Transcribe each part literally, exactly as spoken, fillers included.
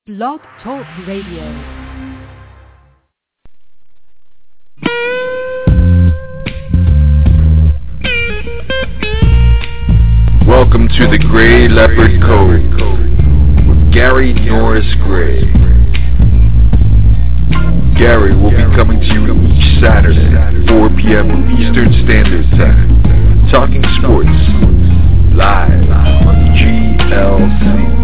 Blog Talk Radio. Welcome to the Gray Leopard Code with Gary Norris Gray. Gary will be coming to you each Saturday, four p.m. Eastern Standard Time, talking sports, live on G L C.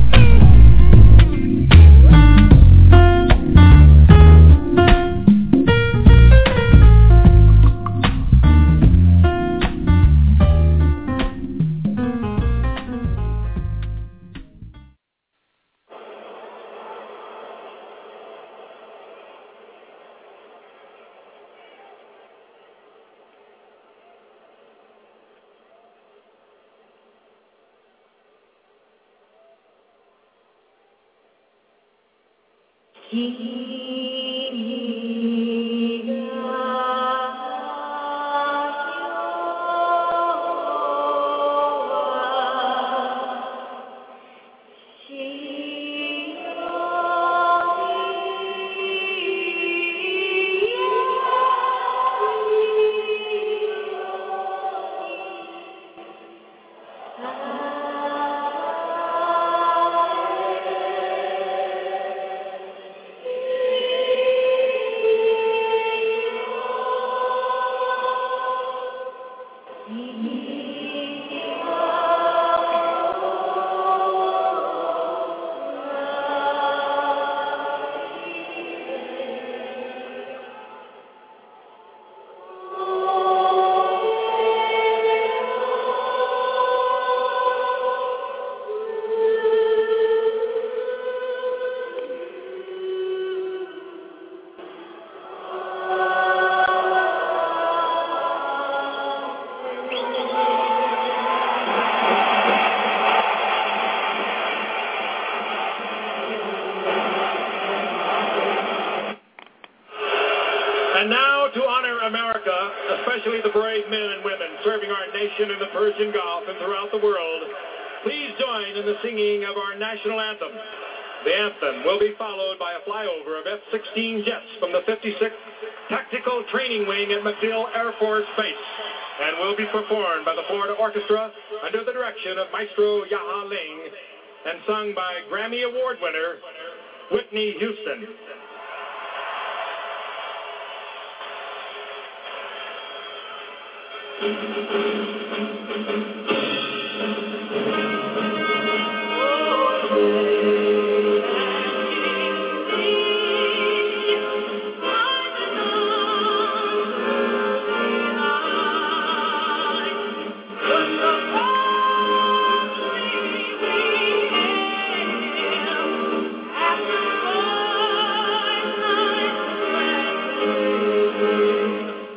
In the Persian Gulf and throughout the world, please join in the singing of our national anthem. The anthem will be followed by a flyover of F sixteen jets from the fifty-sixth Tactical Training Wing at MacDill Air Force Base, and will be performed by the Florida Orchestra under the direction of Maestro Yaha Ling and sung by Grammy Award winner Whitney Houston.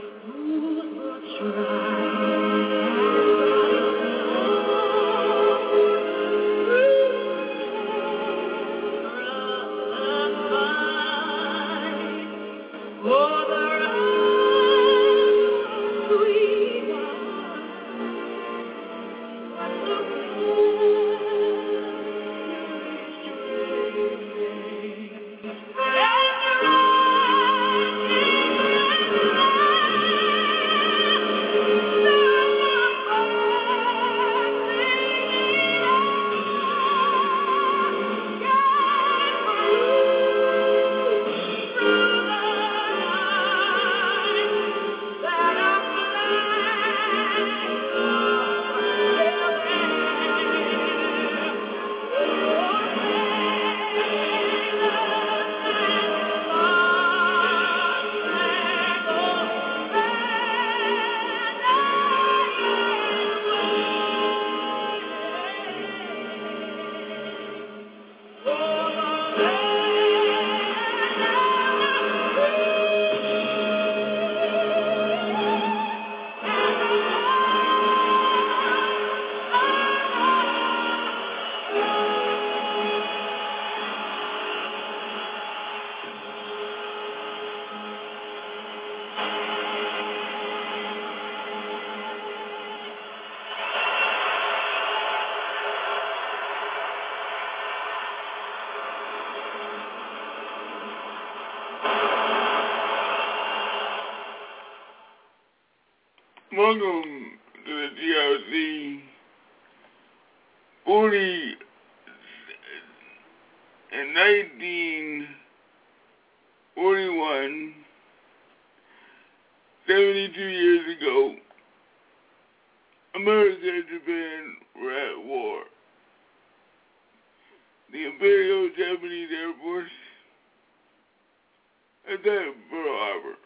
Try welcome to the T L C forty in nineteen forty-one, seventy-two years ago, America and Japan were at war. The Imperial Japanese Air Force attacked Pearl Harbor.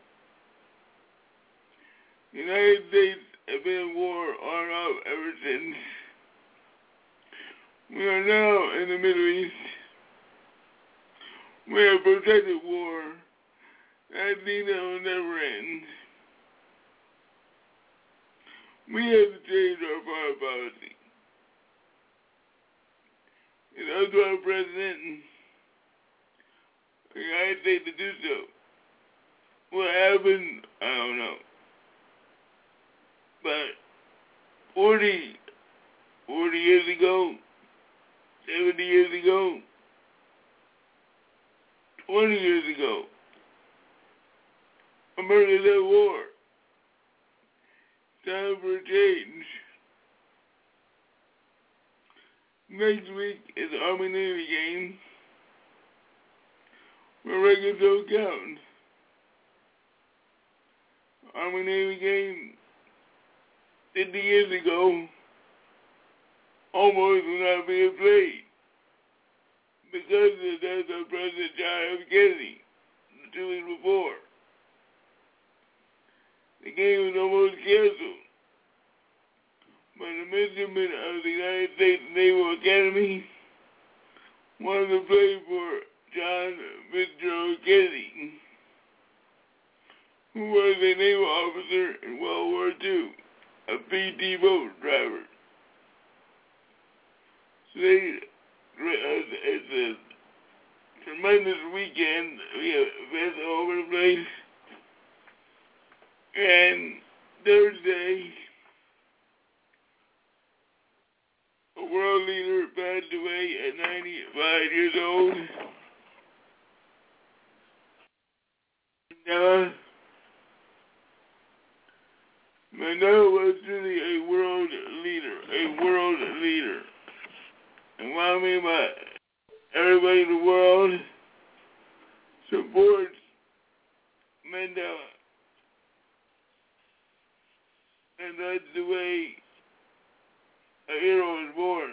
The United States have been at war on and off ever since. We are now in the Middle East. We have protected war. I think that will never end. We have to change our foreign policy. It's up to our president, the United States, to do so. What happened, I don't know. But forty, forty years ago, seventy years ago, twenty years ago, America's at war. Time for a change. Next week is the Army Navy game. Where records don't count. Army Navy game fifty years ago almost was not being played because of the death of President John F. Kennedy two weeks before. The game was almost canceled. But the midshipmen of the United States Naval Academy wanted to play for John Fitzgerald Kennedy, who was a naval officer in World War Two, a P T boat driver. So they, it's a tremendous weekend. We have events all over the place. And Thursday, a world leader passed away at ninety-five years old. Mandela, Mandela was truly a world leader, a world leader. And what I mean by everybody in the world supports Mandela. And that's the way a hero is born.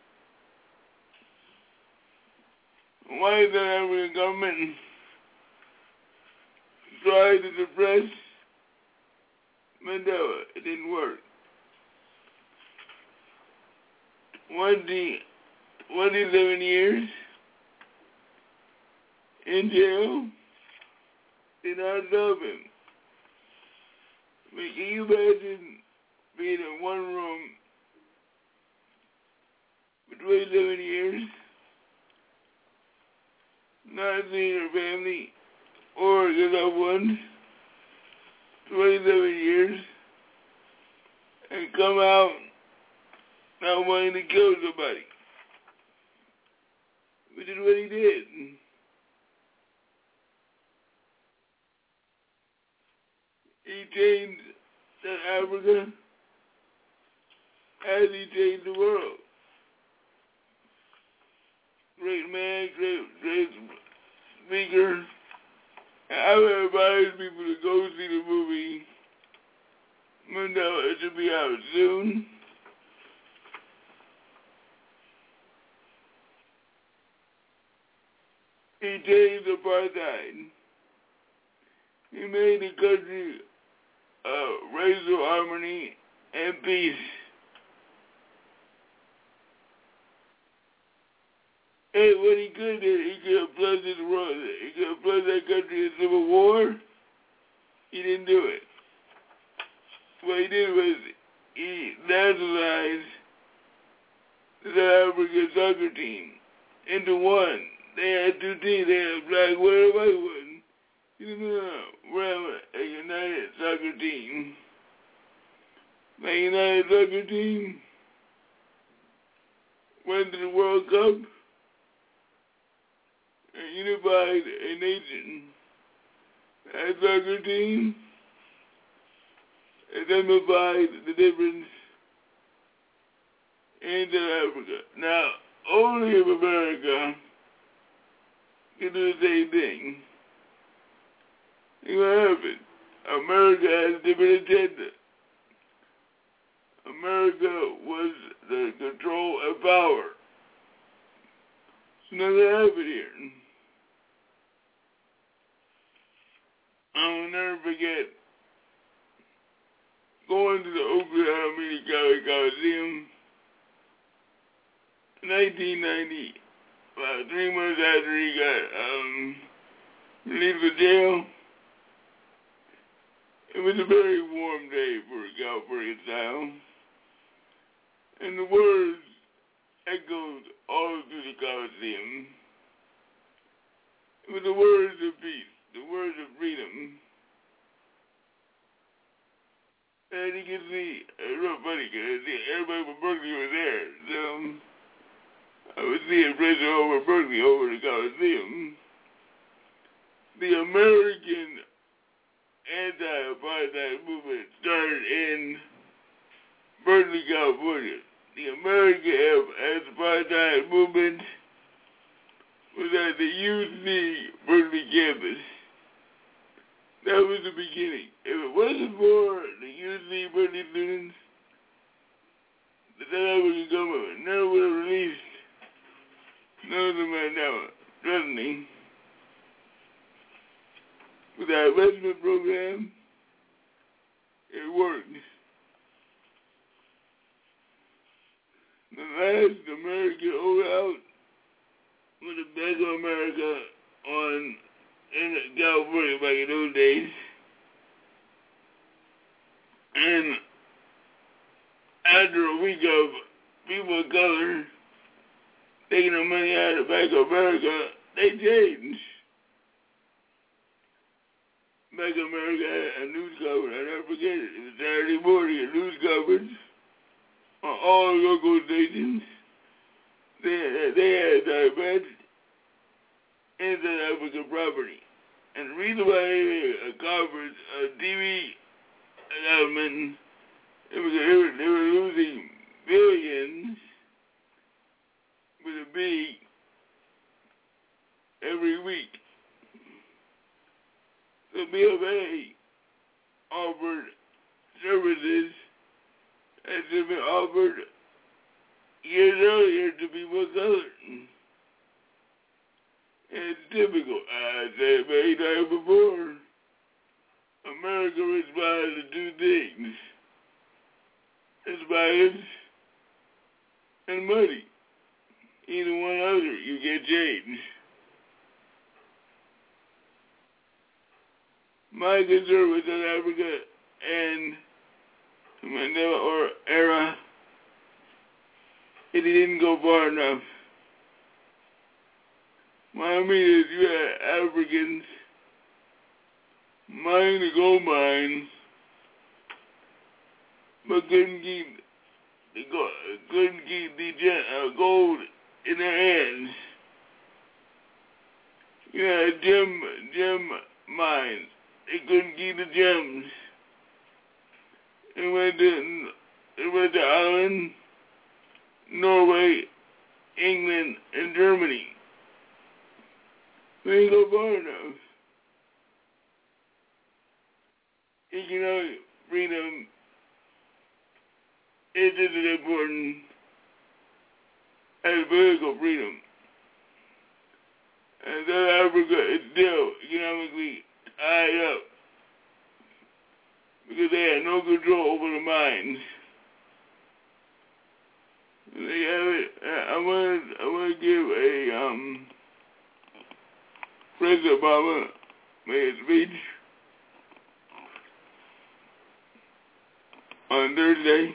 Why the African government tried to suppress Mandela? It didn't work. twenty, twenty-seven years in jail did not stop him. I mean, can you imagine being in one room for twenty-seven years, not seeing your family or your loved ones, twenty-seven years, and come out not wanting to kill somebody, which is what he did. He changed South Africa as he changed the world. Great man, great, great speaker. And I would advise people to go see the movie. Mandela. It should be out soon. He changed apartheid. He made the country uh, racial harmony and peace. And what he could do, he could have plunged the world. He could have plunged that country in civil war. He didn't do it. What he did was he nationalized the South African soccer team into one. They had two teams. They had black, white, and white one. He didn't know. We're having a united soccer team. My united soccer team went to the World Cup and unified a nation. That soccer team identified the difference in South Africa. Now, only if America can do the same thing, it's going to happen. America has a different agenda. America was the control and power. It's not going to happen here. I will never forget going to the Oakland Alameda County Coliseum in nineteen ninety, about three months after he got um, released from jail. It was a very warm day for California style, and the words echoed all through the Coliseum. It was the words of peace, the words of freedom. And you can see, it's real funny because everybody from Berkeley was there. So I was seeing President over Berkeley over the Coliseum. The American anti-apartheid movement started in Berkeley, California. The American anti-apartheid movement was at the U C Berkeley campus. That was the beginning. If it wasn't for the U C Berkeley students, the South African government never would have released Nelson Mandela. Trust me. With that investment program, it worked. The last American holdout was the Bank of America on in California back in those days. And after a week of people of color taking the money out of Bank of America, they changed. Bank of America had a news coverage, I never forget it. It was Saturday morning, a news coverage on all local stations. They, they had divested in South African property. And the reason why they had a conference, a T V announcement, it was they were, they were losing billions with a B every week. The B of A offered services that had been offered years earlier to people of color. It's typical. I said many times before, America responded to two things. It's violence and money. Either one or other, you get change. My concern with South Africa and Mandela or era, it didn't go far enough. What I mean is you had Africans mining the gold mines, but couldn't keep the gold, couldn't keep the uh, gold in their hands. You had gem gem mines. They couldn't keep the gems. It went to it went to Ireland, Norway, England, and Germany. We ain't go far enough. Economic freedom is just as important as political freedom. And South Africa is still economically tied up because they had no control over the mines. They have it. I want I want to give a um. President Obama made a speech on Thursday.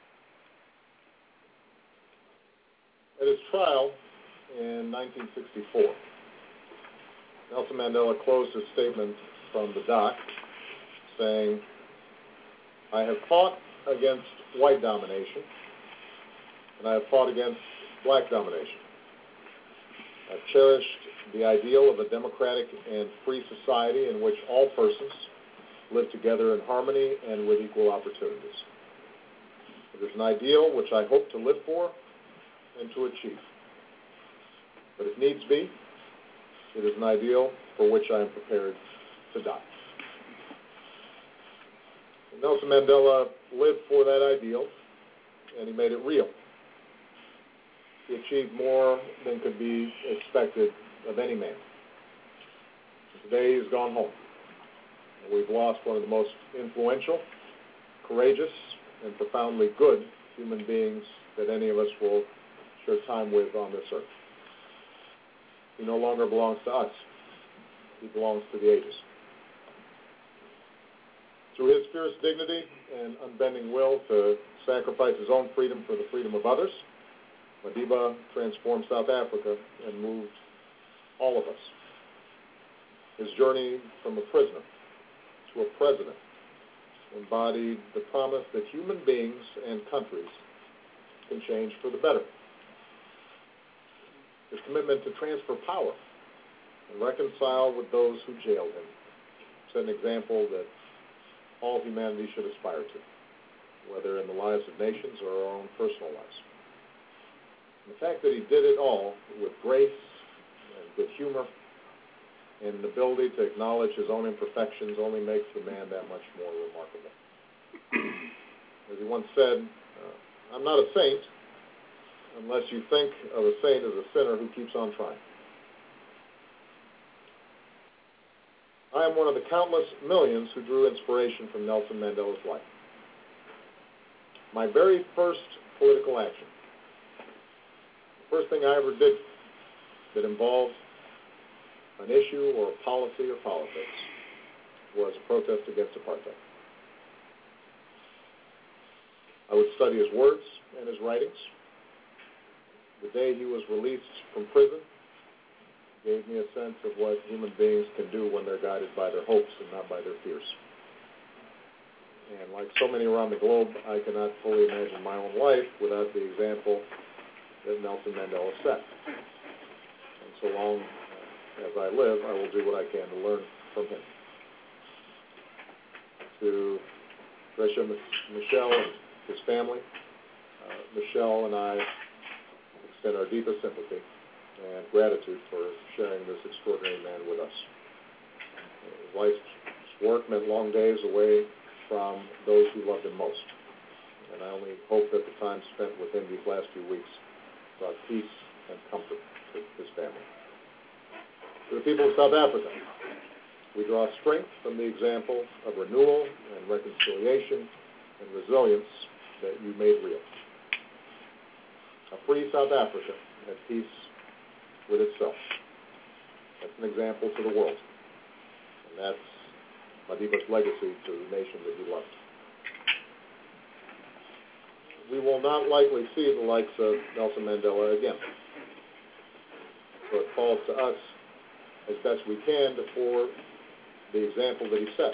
At his trial in nineteen sixty-four, Nelson Mandela closed his statement from the dock saying, "I have fought against white domination, and I have fought against black domination. I've cherished the ideal of a democratic and free society in which all persons, live together in harmony and with equal opportunities. It is an ideal which I hope to live for and to achieve. But if needs be, it is an ideal for which I am prepared to die. And Nelson Mandela lived for that ideal, and he made it real. He achieved more than could be expected of any man. Today he's gone home. And we've lost one of the most influential, courageous, and profoundly good human beings that any of us will share time with on this earth. He no longer belongs to us. He belongs to the ages. Through his fierce dignity and unbending will to sacrifice his own freedom for the freedom of others, Madiba transformed South Africa and moved all of us. His journey from a prisoner to a president embodied the promise that human beings and countries can change for the better. His commitment to transfer power and reconcile with those who jailed him set an example that all humanity should aspire to, whether in the lives of nations or our own personal lives. And the fact that he did it all with grace and good humor and an ability to acknowledge his own imperfections only makes the man that much more remarkable. As he once said, uh, I'm not a saint unless you think of a saint as a sinner who keeps on trying. I am one of the countless millions who drew inspiration from Nelson Mandela's life. My very first political action, the first thing I ever did that involved an issue or a policy or politics, was a protest against apartheid. I would study his words and his writings. The day he was released from prison gave me a sense of what human beings can do when they're guided by their hopes and not by their fears. And like so many around the globe, I cannot fully imagine my own life without the example that Nelson Mandela set. And so long as I live, I will do what I can to learn from him. To Trisha Michelle and his family, uh, Michelle and I extend our deepest sympathy and gratitude for sharing this extraordinary man with us. His life's work meant long days away from those who loved him most. And I only hope that the time spent with him these last few weeks brought peace and comfort to his family. To the people of South Africa, we draw strength from the example of renewal and reconciliation and resilience that you made real. A free South Africa at peace with itself. That's an example to the world. And that's Madiba's legacy to the nation that he loved. We will not likely see the likes of Nelson Mandela again. So it falls to us as best we can to for the example that he set.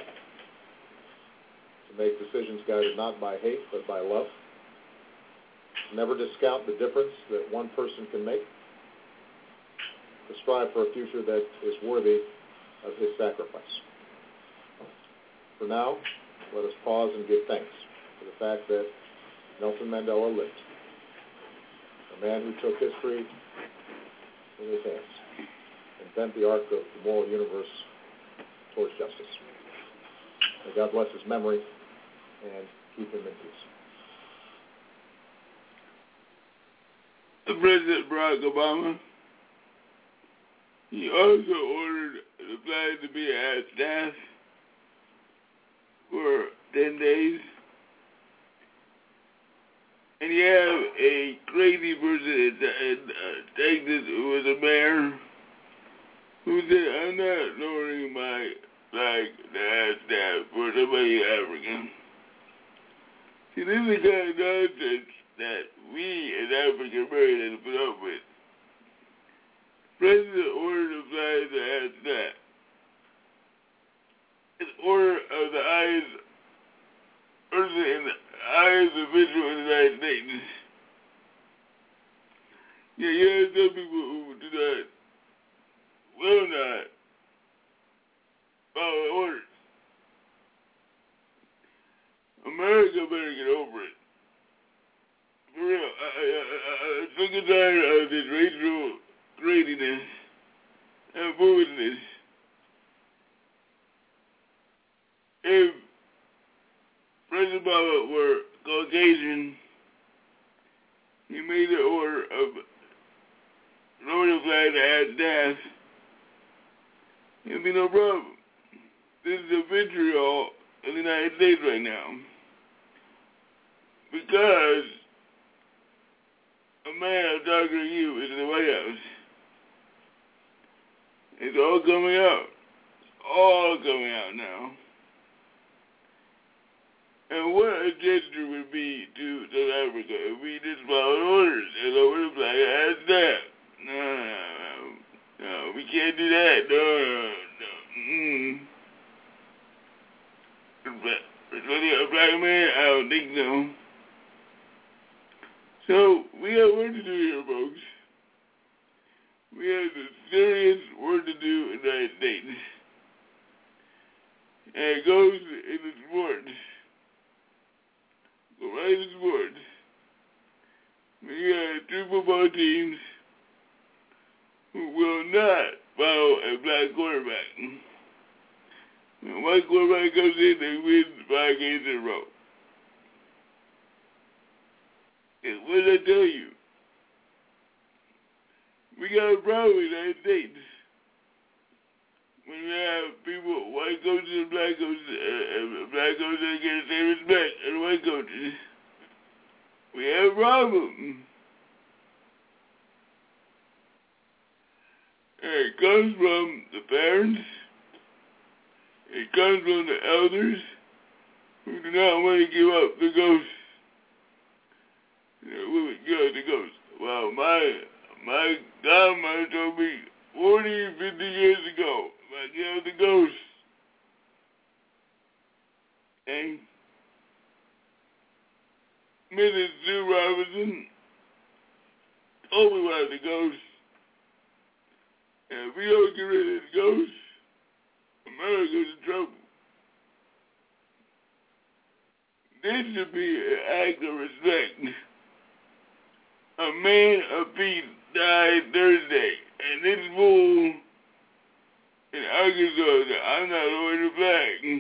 To make decisions guided not by hate but by love. Never discount the difference that one person can make. To strive for a future that is worthy of his sacrifice. For now, let us pause and give thanks for the fact that Nelson Mandela lived. A man who took history in his hands and bent the arc of the moral universe towards justice. May God bless his memory and keep him in peace. President Barack Obama, he also ordered the flag to be at staff for ten days. And you have a crazy person in, in uh, Texas who was a mayor who said, I'm not lowering my flag to have staff for somebody African. See, this is the kind of nonsense that we as African Americans put up with. President ordered the flag to have staff. It's order of the eyes, person in the eyes of official in the United States. Yeah, you have some people who do not, will not follow orders. and foolishness. If President Obama were Caucasian, he made the order of lowering the flag to add staff, there'd be no problem. This is a vitriol in the United States right now. Because a man talking to you is in the White House. It's all coming out. It's all coming out now. And what a gesture would be to South Africa if we just followed orders and lowered the flag as that. No, no, no, no, we can't do that. No, no, no. Mm. A black man? I don't think so. So, we have work to do here, folks. We have a serious work to do in the United States. And it goes in the sports. Go right in sports. We have two football teams who will not follow a black quarterback. When a white quarterback comes in, they win five games in a row. And what did I tell you? We got a problem in the United States. When you have people, white coaches and black coaches, uh, and black coaches that get the same respect as white coaches, we have a problem. And it comes from the parents. It comes from the elders who do not want to give up the ghost. You know, we would give up the ghost. Well, my my godmother told me forty, fifty years ago, if I give up the ghost. And Missus Sue Robinson told me about the ghost. And if we don't get rid of this ghost, America's in trouble. This should be an act of respect. A man of peace died Thursday, and this fool in Arkansas said, I'm not lowering the flag.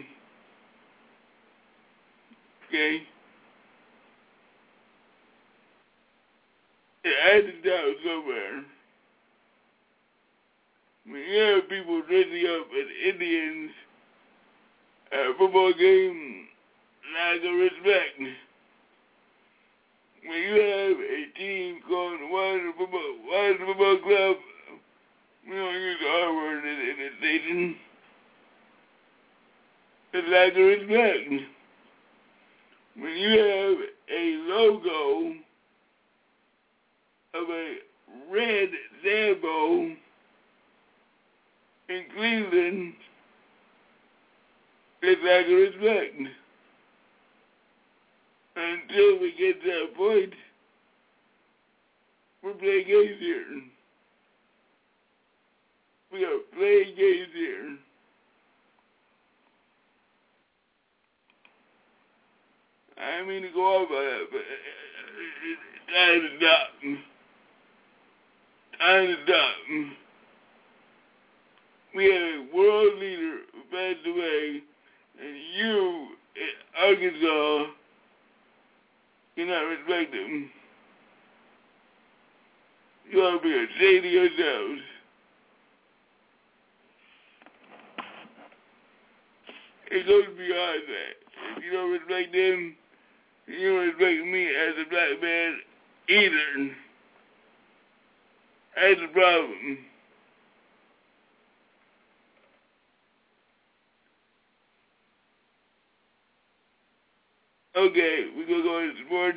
Okay? It had to stop somewhere. When you have people dressing up as Indians at a football game, lack of respect. When you have a team called the Washington Football, Washington Football Club, we don't use the R word in, in the station. It's lack of respect. When you have a logo of a red Zambo in Cleveland, it's lack of respect. Until we get to that point, we're playing games here. We are playing games here. I didn't mean to go off on that, but it's time to stop. Time to stop. We had a world leader who passed away, and you in Arkansas cannot respect him. You ought to be ashamed of yourselves. It goes beyond that. If you don't respect them, you don't respect me as a black man either. That's the problem. Okay, we're going to go into sports.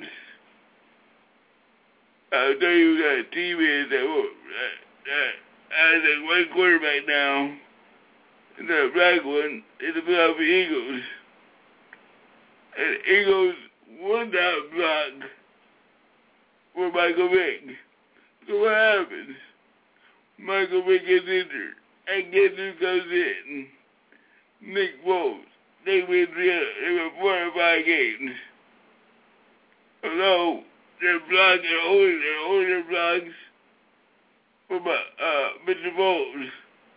I'll tell you who that team is that, that, that has a white quarterback now, and that black one is the Philadelphia Eagles. And the Eagles won that block for Michael Vick. So what happens? Michael Vick gets injured, and guess who comes in? Nick Foles. They win three, they win four or five games. Although they're blocking, they're holding, they're holding their blocks from uh, Mister Foles.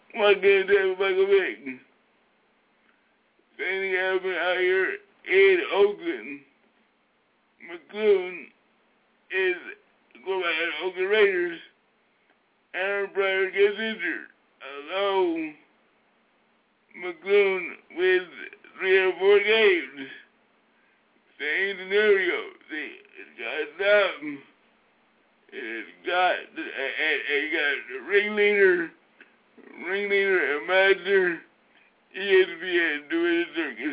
Why can't they Michael Vick? Same thing happened out here in Oakland. McClune is going by the Oakland Raiders. Aaron Pryor gets injured. Hello. McClune wins three or four games. Same scenario. See, it's got something. It's got, and, and you got the ringleader, ringleader and master, E S P N doing the circus.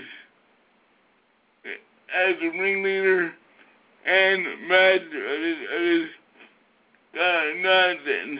As the ringleader and master of this, of this kind of nonsense.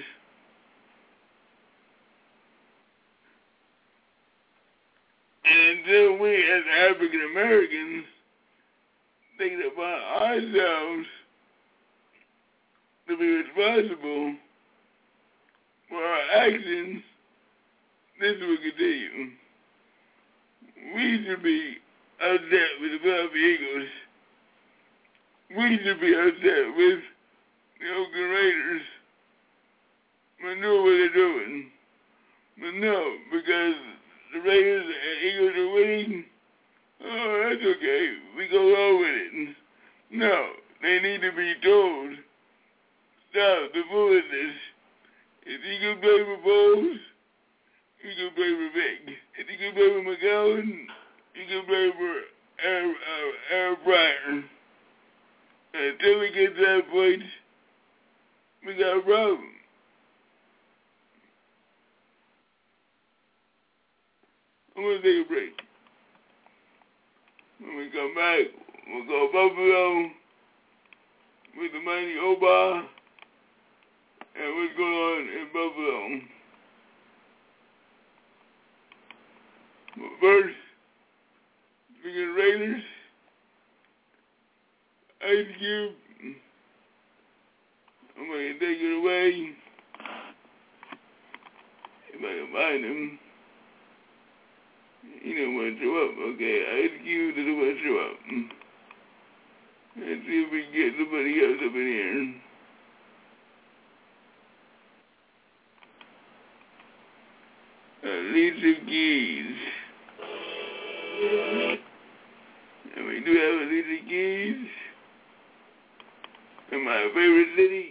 And until we as African Americans think about ourselves to be responsible for our actions, this will continue. We should be upset with the Philadelphia Eagles. We should be upset with the Oakland Raiders for knowing what they're doing. But no, because the Raiders and Eagles are winning, oh, that's okay. We go along with it. No, they need to be told, stop the foolishness. If you can play for Bowles, you can play for Vic. If you can play for McGowan, you can play for Aaron, uh, Aaron Pryor. Until we get to that point, we got a problem. I'm going to take a break. When we come back, we'll go Buffalo with the mighty Oba and what's going on in Buffalo. But first, we get Raiders, Ice Cube. I'm going to take it away. If I can find him. He didn't want to show up. Okay, Ice Cube didn't want to show up. Let's see if we can get somebody else up in here. Alicia Keys. And we do have Alicia Keys in my favorite city.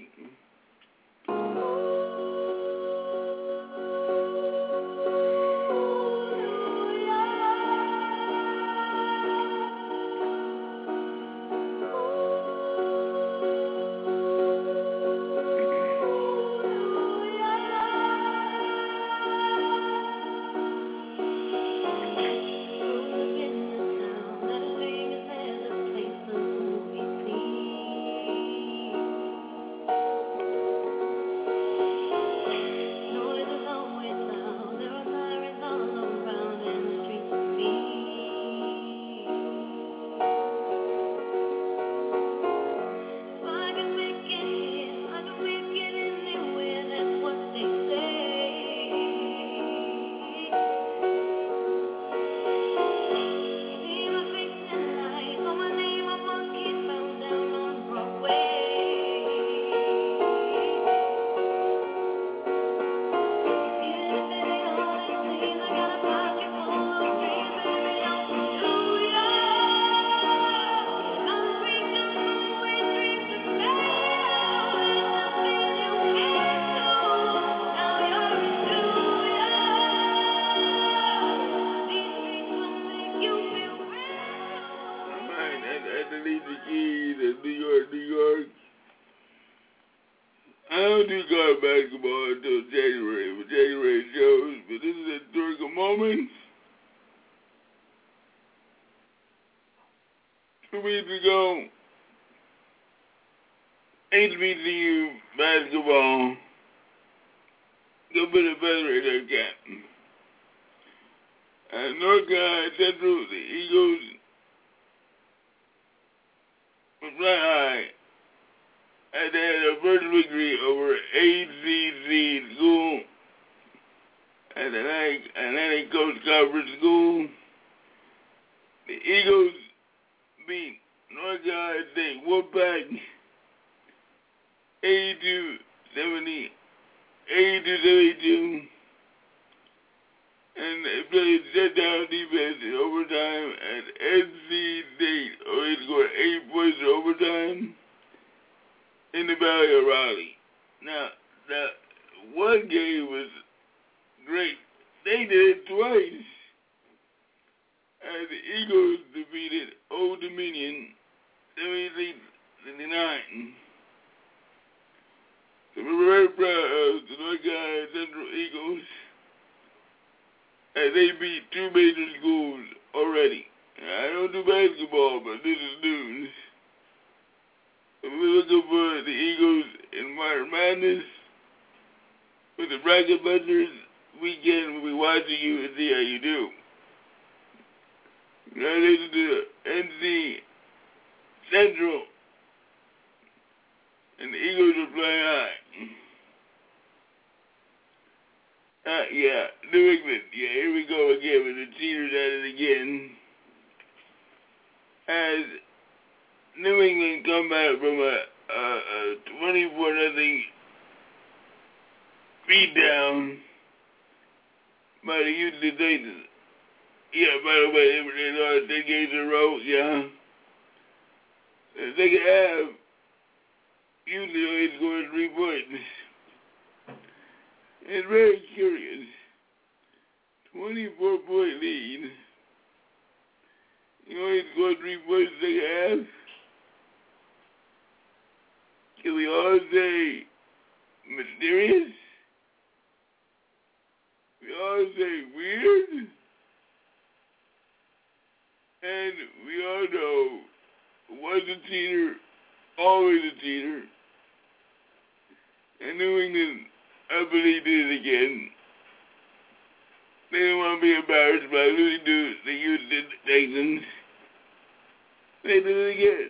Basketball until January, but January shows, but this is a historical moment. Two weeks ago, H B C U basketball, go put a feather in their cap. And North Carolina Central, the Eagles, was flying high. And they had a first victory over A C C school, Atlantic, Atlantic Coast Conference school. The Eagles beat North Carolina State Wolfpack eighty-two seventy, eighty-two seventy-two. and they played shutdown defense in overtime at N C State. Always scored eight points in overtime in the Valley of Raleigh. Now, that one game was great. They did it twice. And the Eagles defeated Old Dominion seventy-three to nine. So we're very proud of the North Carolina Central Eagles. And they beat two major schools already. I don't do basketball, but this is news. So we're looking for the Eagles in March Madness. With the Bracket Busters weekend, we'll be watching you and see how you do. Congratulations to N C Central. And the Eagles are playing high. Uh, yeah, New England. Yeah, here we go again with the cheaters at it again. As New England come back from a, a, a twenty-four nothing beat down by the Houston Texans. Yeah, by the way, they lost ten games in a row, yeah. The second half, Houston only scored three points. It's very curious. twenty-four point lead. You only scored three points in the second half. Can we all say mysterious? We all say weird? And we all know once a cheater, always a cheater. And New England, I believe, did it again. They don't want to be embarrassed by losing to the Houston Texans. They did it again.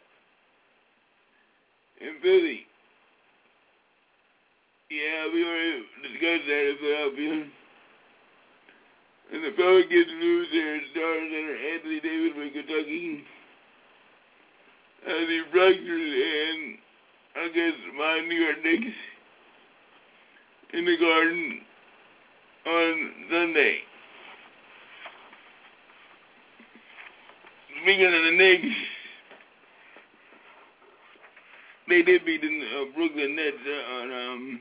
In Philly. Yeah, we already discussed that in Philadelphia. And the Pelicans lose their star center Anthony Davis from Kentucky. And the fractures in against my New York Knicks in the Garden on Sunday. Speaking of the Knicks, they did beat the uh, Brooklyn Nets uh, on um,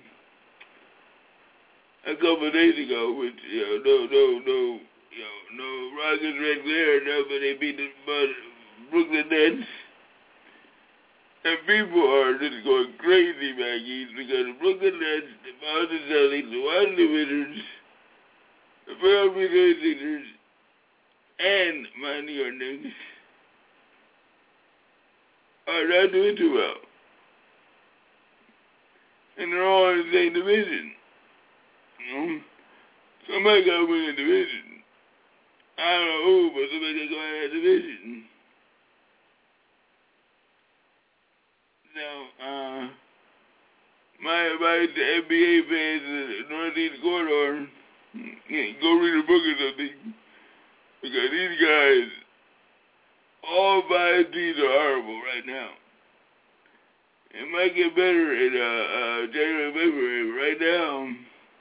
a couple of days ago, which you know, no, no, no, you know, no Rockets Red Glare, no, but they beat the uh, Brooklyn Nets. And people are just going crazy back east because the Brooklyn Nets, the Boston Celtics, the Washington Wizards, the Philadelphia Sixers, and my New York Knicks are not doing too well. And they're all in the same division. You know? Somebody got to win the division. I don't know who, but somebody got to go in that division. Now, uh, my advice to N B A fans in the Northeast Corridor, go read a book or something, because these guys, all five teams are horrible right now. It might get better in uh, uh, January, February. Right now,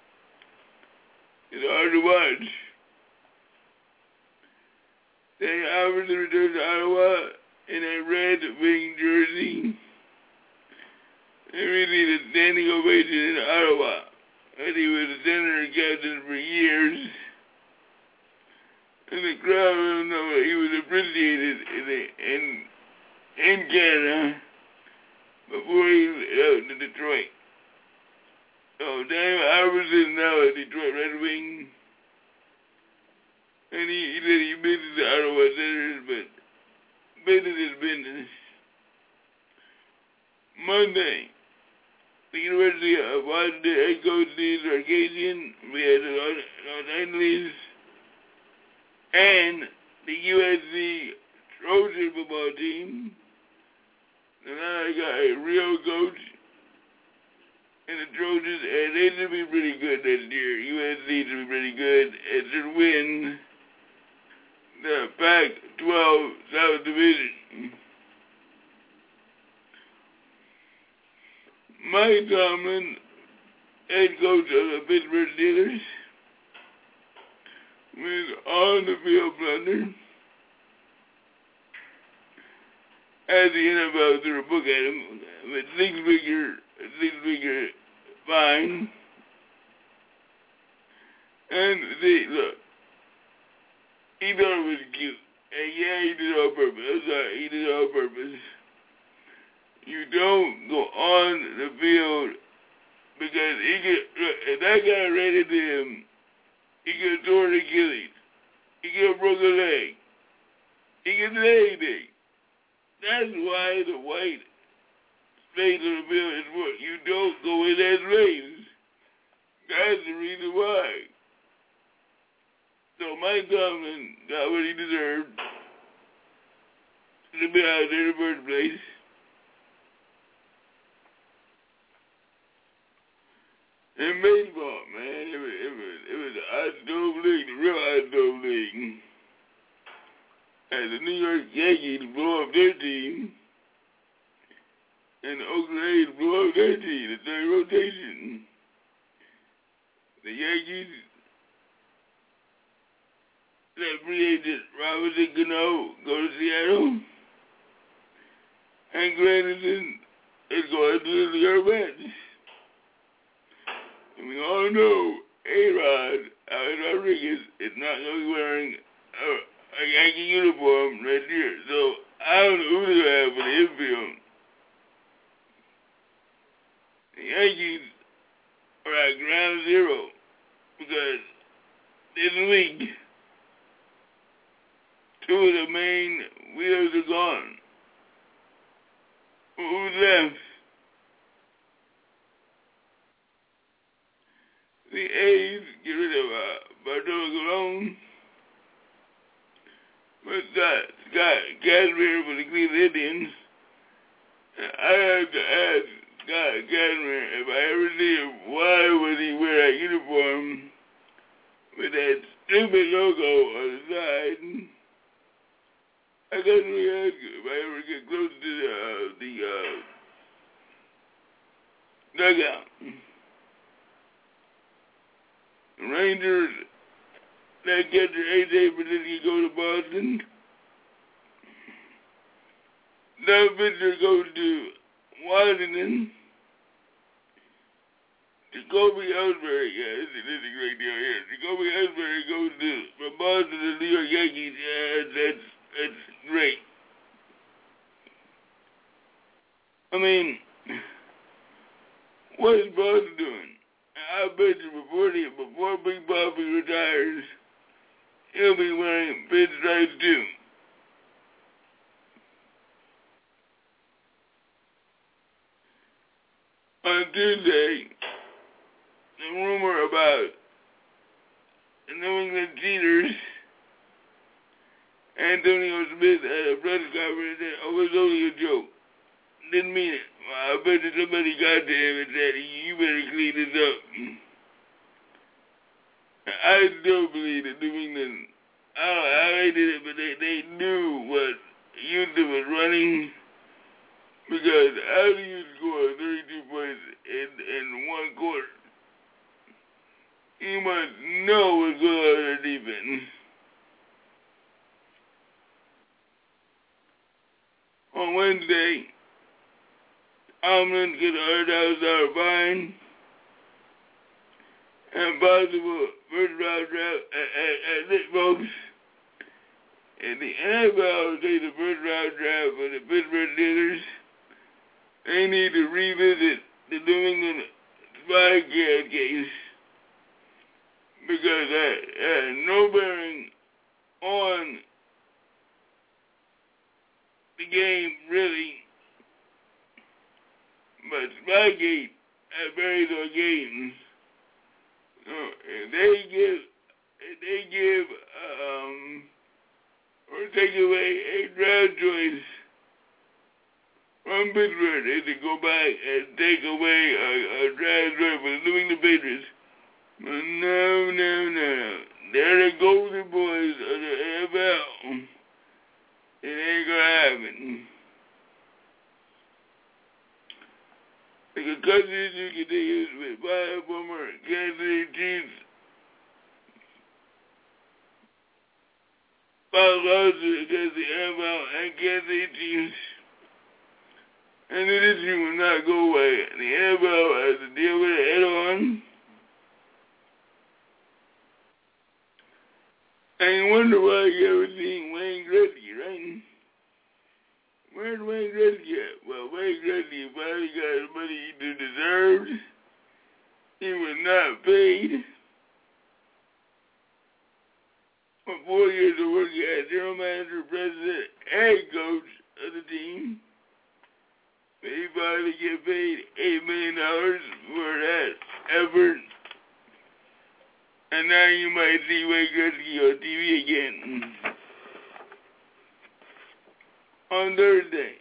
it's hard to watch. They obviously returned to Ottawa in a red wing jersey. They really a standing ovation in Ottawa. And he was a senator captain for years. And the crowd don't know he was appreciated in, the, in, in Canada before he went out to Detroit. So Daniel Iverson now at Detroit Red Wing. And he, he said he misses the Ottawa Senators, but business is business. Monday, the University of Washington head coach Steve Sarkisian, we had the Los Angeles, and the U S C Trojan football team. And now they got a real coach in the Trojans, and they should be pretty good this year. U S C should be pretty good and should win the Pac twelve South Division. Mike Tomlin, head coach of the Pittsburgh Steelers, on the field blunder. As the N F L threw a book at him with six-figure, six-figure fine. And see, look, he thought it was cute. And yeah, he did it on purpose. I'm sorry, he did it on purpose. You don't go on the field because he could, look, if that guy ran into him, he could have torn Achilles. He could have broken a leg. He could have done anything. That's why the white space on the field is what you don't go in that space. That's the reason why. So Mike Tomlin got what he deserved to be out there in the first place. In baseball, man, it was, it was, it was the hot stove league, the real hot stove league. And the New York Yankees blow up their team, and the Oakland A's blow up their team, the third rotation. The Yankees let free agent Robinson Cano go to Seattle, and Granderson is going to the New York Mets. And we all know A-Rod, Alex Rodriguez, is not going to be wearing a, a Yankee uniform next year. So I don't know who they're going to have for the infield. The Yankees are at ground zero because this week, two of the main wheels are gone. Who's left? The A's get rid of uh, Bartolo Colon. But Scott, Scott Kazmir for the Cleveland Indians. I have to ask Scott Kazmir if I ever see him, why would he wear a uniform with that stupid logo on the side? I got to ask you if I ever get close to the, uh, the uh, dugout. Rangers, that catcher A J Berlinski go to Boston. That pitcher goes to Washington. Jacoby Ellsbury, yeah, this is, this is a great deal here. Jacoby Ellsbury goes to, from Boston to the New York Yankees. Yeah, that's, that's great. I mean, what is Boston doing? I bet you before, the, before Big Bobby retires, he'll be wearing pinstripes too. On Tuesday, the rumor about the New England Cheaters, Antonio Smith at a press conference said, oh, it was only a joke. Didn't mean it. I bet you somebody got to him and said, you better clean this up. I still believe that New England, I don't know how they did it, but they, they knew what Houston was running. Because how do you score thirty-two points in, in one quarter? You must know what's going on in the defense. On Wednesday, Tomlin gets a one hundred thousand dollars fine and possible first round draft at, at, at folks. And the N F L takes the first round draft for the Pittsburgh Steelers. They need to revisit the New England Wildcat case because that has no bearing on the game, really. But Spygate has buried our games. So if they give, if they give, um, or take away a draft choice from Pittsburgh, they to go back and take away a, a draft choice for the New England Patriots. But no, no, no. They're the golden boys of the N F L. It ain't gonna happen. The concussion you continues with five former Kansas City Chiefs filed lawsuit against the N F L and Kansas City Chiefs. And the issue will not go away. The N F L has to deal with it head on. And you wonder why you ever seen Wayne Gretzky, right? Where's Wayne Gretzky at? Well, Wayne Gretzky finally got the money he deserved. He was not paid. For four years of working as general manager, president, and coach of the team. He finally get paid eight million dollars for that effort. And now you might see Wayne Gretzky on T V again. On Thursday,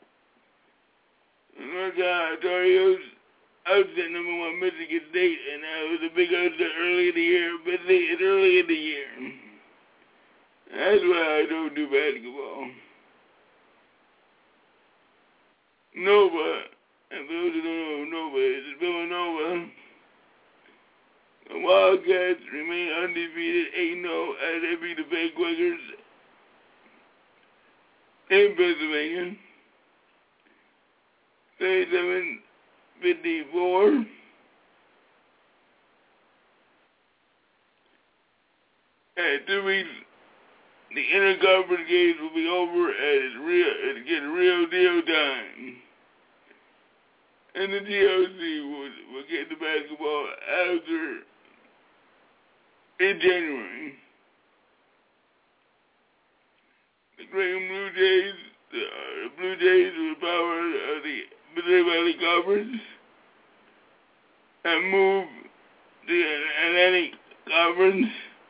North Carolina Tar upset number one Michigan State, and that was a big upset early in the year, but it's early in the year. That's why I don't do basketball. Nova, and those who don't know Nova, it's Villanova. The Wildcats remain undefeated, eight and oh, as they beat the Bay Quakers in Pennsylvania. thirty-seven fifty-four. And two weeks, the interconference games will be over, and it's real. It's getting real deal time. And the G O C will, will get the basketball after in January. The Graham Blue Jays, the, uh, the Blue Jays with the power of the Missouri Valley Conference, and move the Atlantic Conference.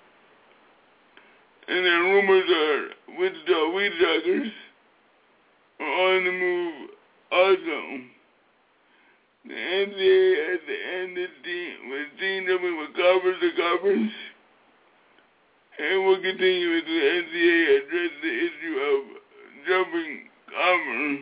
And then rumors are Wichita Wheat Sockers are on the move also. The N C A A at the end of the team was teamed up with conference to conference, and will continue with the N C A A address the issue of jumping conference.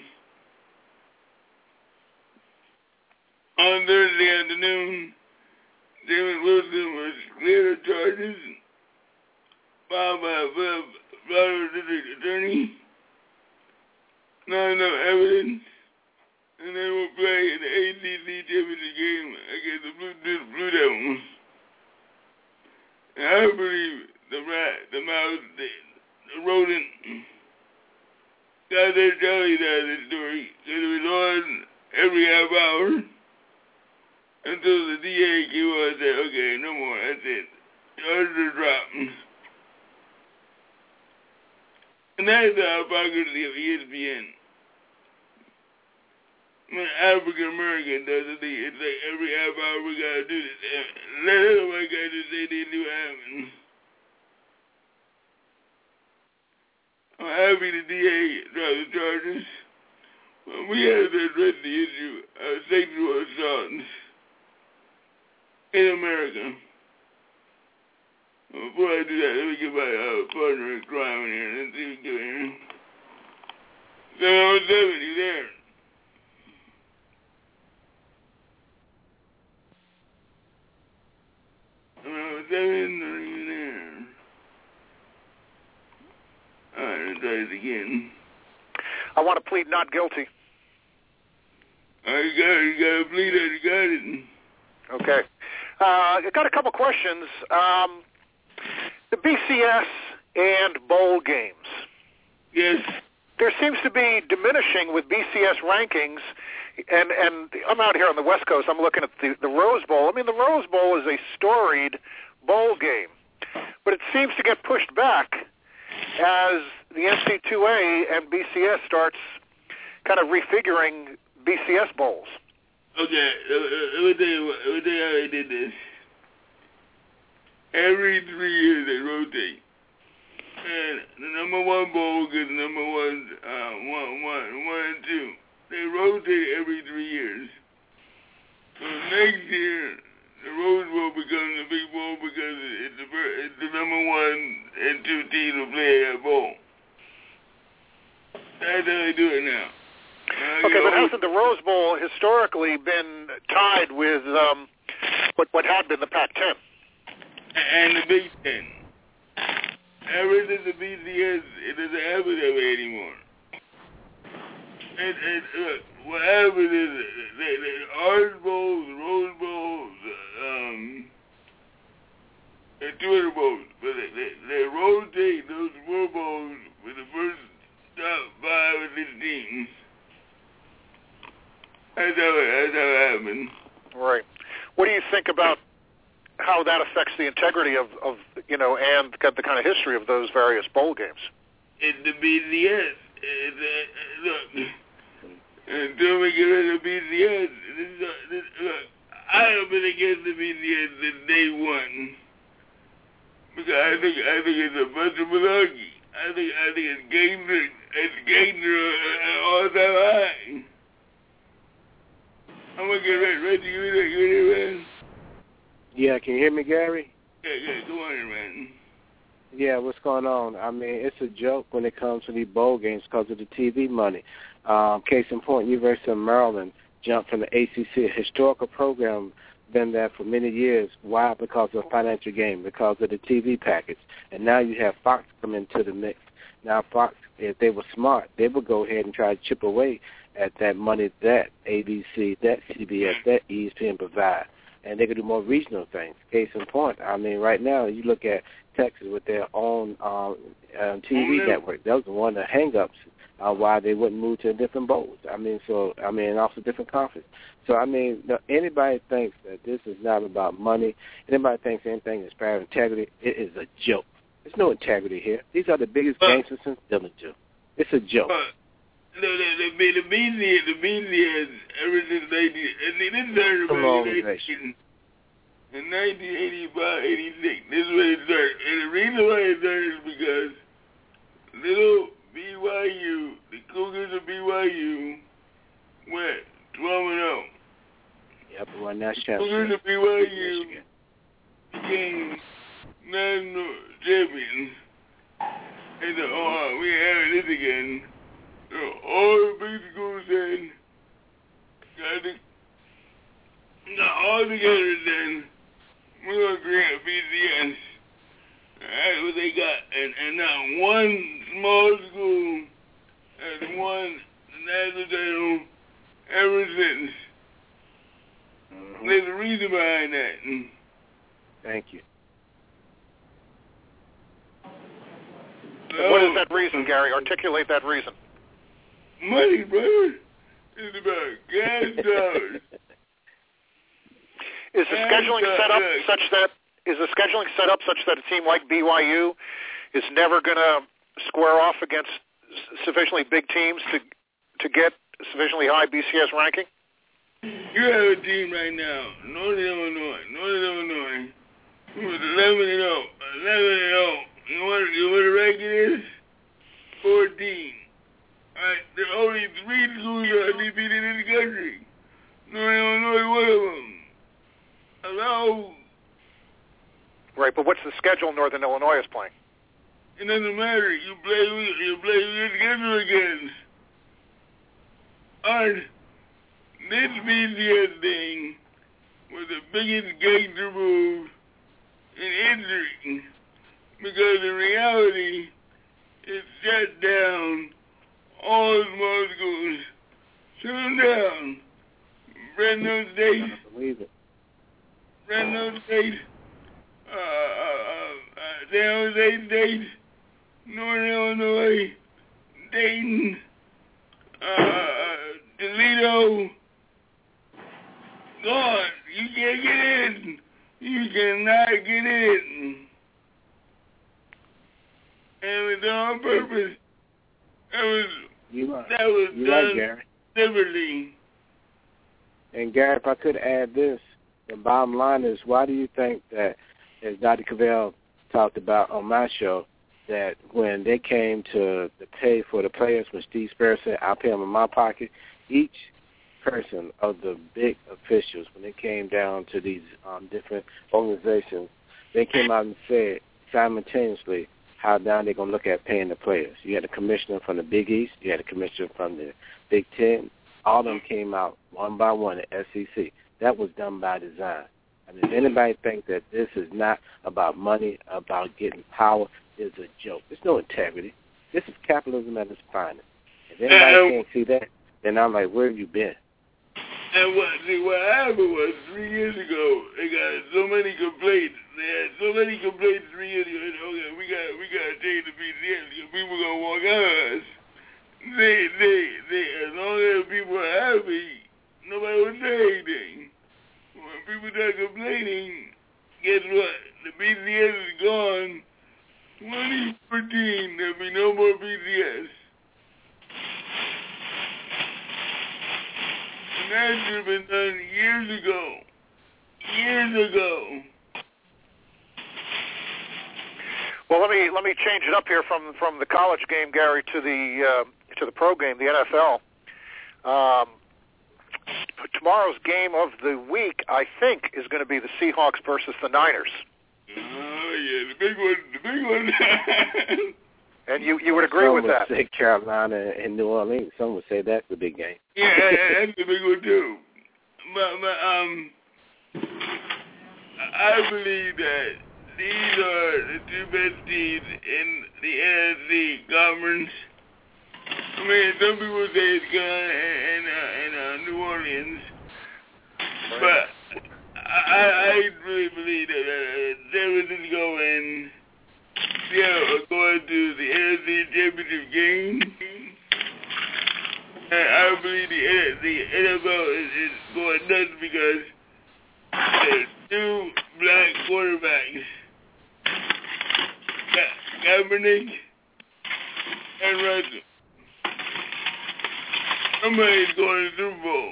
On Thursday afternoon, James Wilson was cleared of charges filed by a Florida District Attorney. Not enough evidence, and they will play in the A C C championship game against the Blue, Blue Devils. And I believe the rat, the mouse, the, the rodent got their jelly out of the story, because it was on every half hour until the D A came on and said, okay, no more, that's it. Charges are dropped. And that's the hypocrisy of E S P N. When African American does it, it's like every half hour we gotta do this. Let other white guys just say they knew what happened. I'm happy the D A dropped the charges, but we have to address the issue of sexual assault in America. Before I do that, let me get my uh, partner in crime in here. Let's see if we can get here. seven oh seven, you there? seven oh seven, are you there? All right, let's try this again. I want to plead not guilty. All right, you got it. You got to plead it. You got it. Okay. Uh, I got a couple questions. Um, the B C S and bowl games. Yes. There seems to be diminishing with B C S rankings, and, and I'm out here on the West Coast. I'm looking at the, the Rose Bowl. I mean, the Rose Bowl is a storied bowl game, but it seems to get pushed back as the N C double A and B C S starts kind of refiguring B C S bowls. Okay, let me tell you, let me tell you how they did this. Every three years they rotate. And the number one bowl gets number one, uh, one, one, one and two. They rotate every three years. So next year, the Rose Bowl becomes the big bowl because it's the, it's the number one and two teams will play that bowl. That's how they do it now. Uh, okay, but hasn't the Rose Bowl historically been tied with um, what, what had been the Pac ten? And the Big Ten. ever since the B C S, it doesn't happen that way anymore. And, and look, what happens is the, the Orange Bowls, Rose Bowls, um, and Twitter Bowls, but they, they, they rotate those four bowls with the first top five or six teams. That's how it, that's how it happened. Right. What do you think about how that affects the integrity of, of you know, and the kind of history of those various bowl games? It's the B C S. It's, uh, look, until we get rid of the B C S, this, uh, this, look, I have been against the B C S since day one. Because I think I think it's a bunch of malarkey. I think I think it's Gator, it's Gator uh, all time high. I'm gonna get ready. Ready? You ready? You ready, man? Yeah, can you hear me, Gary? Yeah, yeah. Go on, man. Yeah, what's going on? I mean, it's a joke when it comes to these bowl games because of the T V money. Um, case in point, University of Maryland jumped from the A C C, a historical program, been there for many years. Why? Because of a financial gain, because of the T V package. And now you have Fox come into the mix. Now Fox, if they were smart, they would go ahead and try to chip away at that money that A B C, that C B S, that E S P N provide. And they could do more regional things. Case in point, I mean, right now, you look at Texas with their own um, um, T V mm-hmm. network. That was one of the hang-ups uh, why they wouldn't move to different bowls. I mean, so, I mean, also different conference. So, I mean, anybody thinks that this is not about money, anybody thinks anything is about integrity, it is a joke. There's no integrity here. These are the biggest uh, gangsters since Dillinger. It's a joke. Uh, no, the, the, the, the media, the media, ever since they did, and they didn't learn about it. In nineteen eighty-five, eighty-six, this is where it started. And the reason why it started is because little B Y U, the Cougars of B Y U, went twelve and oh. Yep, won that championship. Cougars of B Y U became national champions. And the, oh, we have this again. So all the big schools said, got to, got all together then. We're going to create a B C S. That's what they got. And, and now one small school has won the national title ever since. Mm-hmm. There's a reason behind that. Thank you. So what is that reason, Gary? Articulate that reason. Money, brother. It's about gas dollars. Is the scheduling set up such that is the scheduling set up such that a team like B Y U is never going to square off against sufficiently big teams to to get sufficiently high B C S ranking? You have a team right now, Northern Illinois, Northern Illinois, who is eleven and oh, eleven and oh. You know what? You know what the ranking is? Fourteen. All right, there are only three schools that are defeated in the country. Northern Illinois, one of them. Hello. Right, but what's the schedule Northern Illinois is playing? It doesn't matter. You play who you play who you schedule against. Art, this B C S thing was the biggest gangster move in history because in reality it shut down all small schools. Shut them down. Fresno State. I believe it. Fresno State, uh, uh, uh, San Jose State, Northern Illinois, Dayton, uh, Toledo. God, you can't get in. You cannot get in. And it was on purpose. That was, you are, that was you done right, Gary. deliberately. And Gary, if I could add this, the bottom line is, why do you think that, as Doctor Cavell talked about on my show, that when they came to, to pay for the players, when Steve Spurrier said, I'll pay them in my pocket, each person of the big officials, when they came down to these um, different organizations, they came out and said simultaneously how down they're going to look at paying the players. You had a commissioner from the Big East, you had a commissioner from the Big Ten. All of them came out one by one at S E C. That was done by design. I mean, if anybody thinks that this is not about money, about getting power, it's a joke. There's no integrity. This is capitalism at its finest. If anybody uh, can't see that, then I'm like, where have you been? And what, see, what happened was three years ago, they got so many complaints. They had so many complaints three years ago. Okay, we got we got to change the B C S because people gonna walk out of us. They they they as long as people are happy, nobody would say anything. When people start complaining, guess what? The B C S is gone. twenty fourteen, there'll be no more B C S. And that should have been done years ago. Years ago. Well, let me let me change it up here from, from the college game, Gary, to the uh, to the pro game, the N F L. Um, tomorrow's game of the week, I think, is going to be the Seahawks versus the Niners. Oh yeah, the big one, the big one. And you, you would agree Some with would that? Say Carolina and New Orleans. Some would say that's the big game. Yeah, that's the big one too. But, but um, I believe that these are the two best teams in the N F C conference. I mean, some people say it's gone in, uh, in uh, New Orleans, but I, I really believe that uh, San Francisco and Seattle are going to the N F C Championship game. And I believe the, the N F L is, is going nuts because there's two black quarterbacks, Ka- Kaepernick and Russell. Somebody's going to the Super Bowl.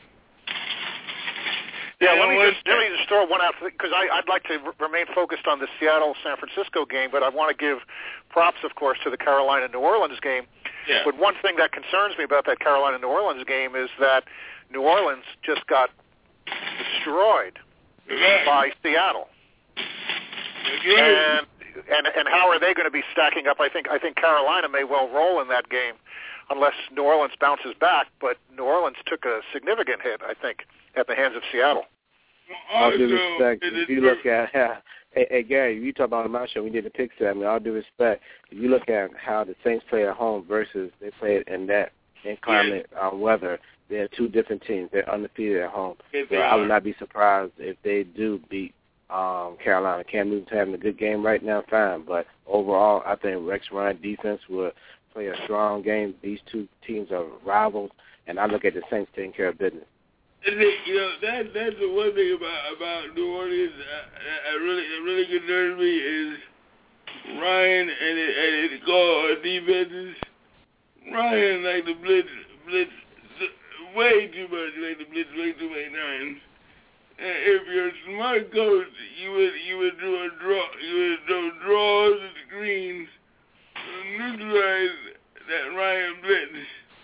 Yeah, let me just let me just throw one out because I'd like to r- remain focused on the Seattle-San Francisco game, but I want to give props, of course, to the Carolina-New Orleans game. Yeah. But one thing that concerns me about that Carolina-New Orleans game is that New Orleans just got destroyed right. by Seattle. Right. And and and how are they going to be stacking up? I think I think Carolina may well roll in that game unless New Orleans bounces back. But New Orleans took a significant hit, I think, at the hands of Seattle. All due respect, if you look at how, hey, hey Gary, you talk about my show, we did the pick segment. All due respect, if you look at how the Saints play at home versus they played in that inclement yeah. um, weather, they're two different teams. They're undefeated at home. Yes, so I would not be surprised if they do beat um, Carolina. Cam Newton's having a good game right now, fine. But overall, I think Rex Ryan defense will play a strong game. These two teams are rivals, and I look at the Saints taking care of business. You know, that that's the one thing about about New Orleans that uh, really that really concerns me is Ryan and it, and his call defenses. Ryan like the blitz blitz way too much, like the blitz way too many times. And if you're a smart coach, you would you would do a draw, you would do draws and screens to neutralize that Ryan blitz.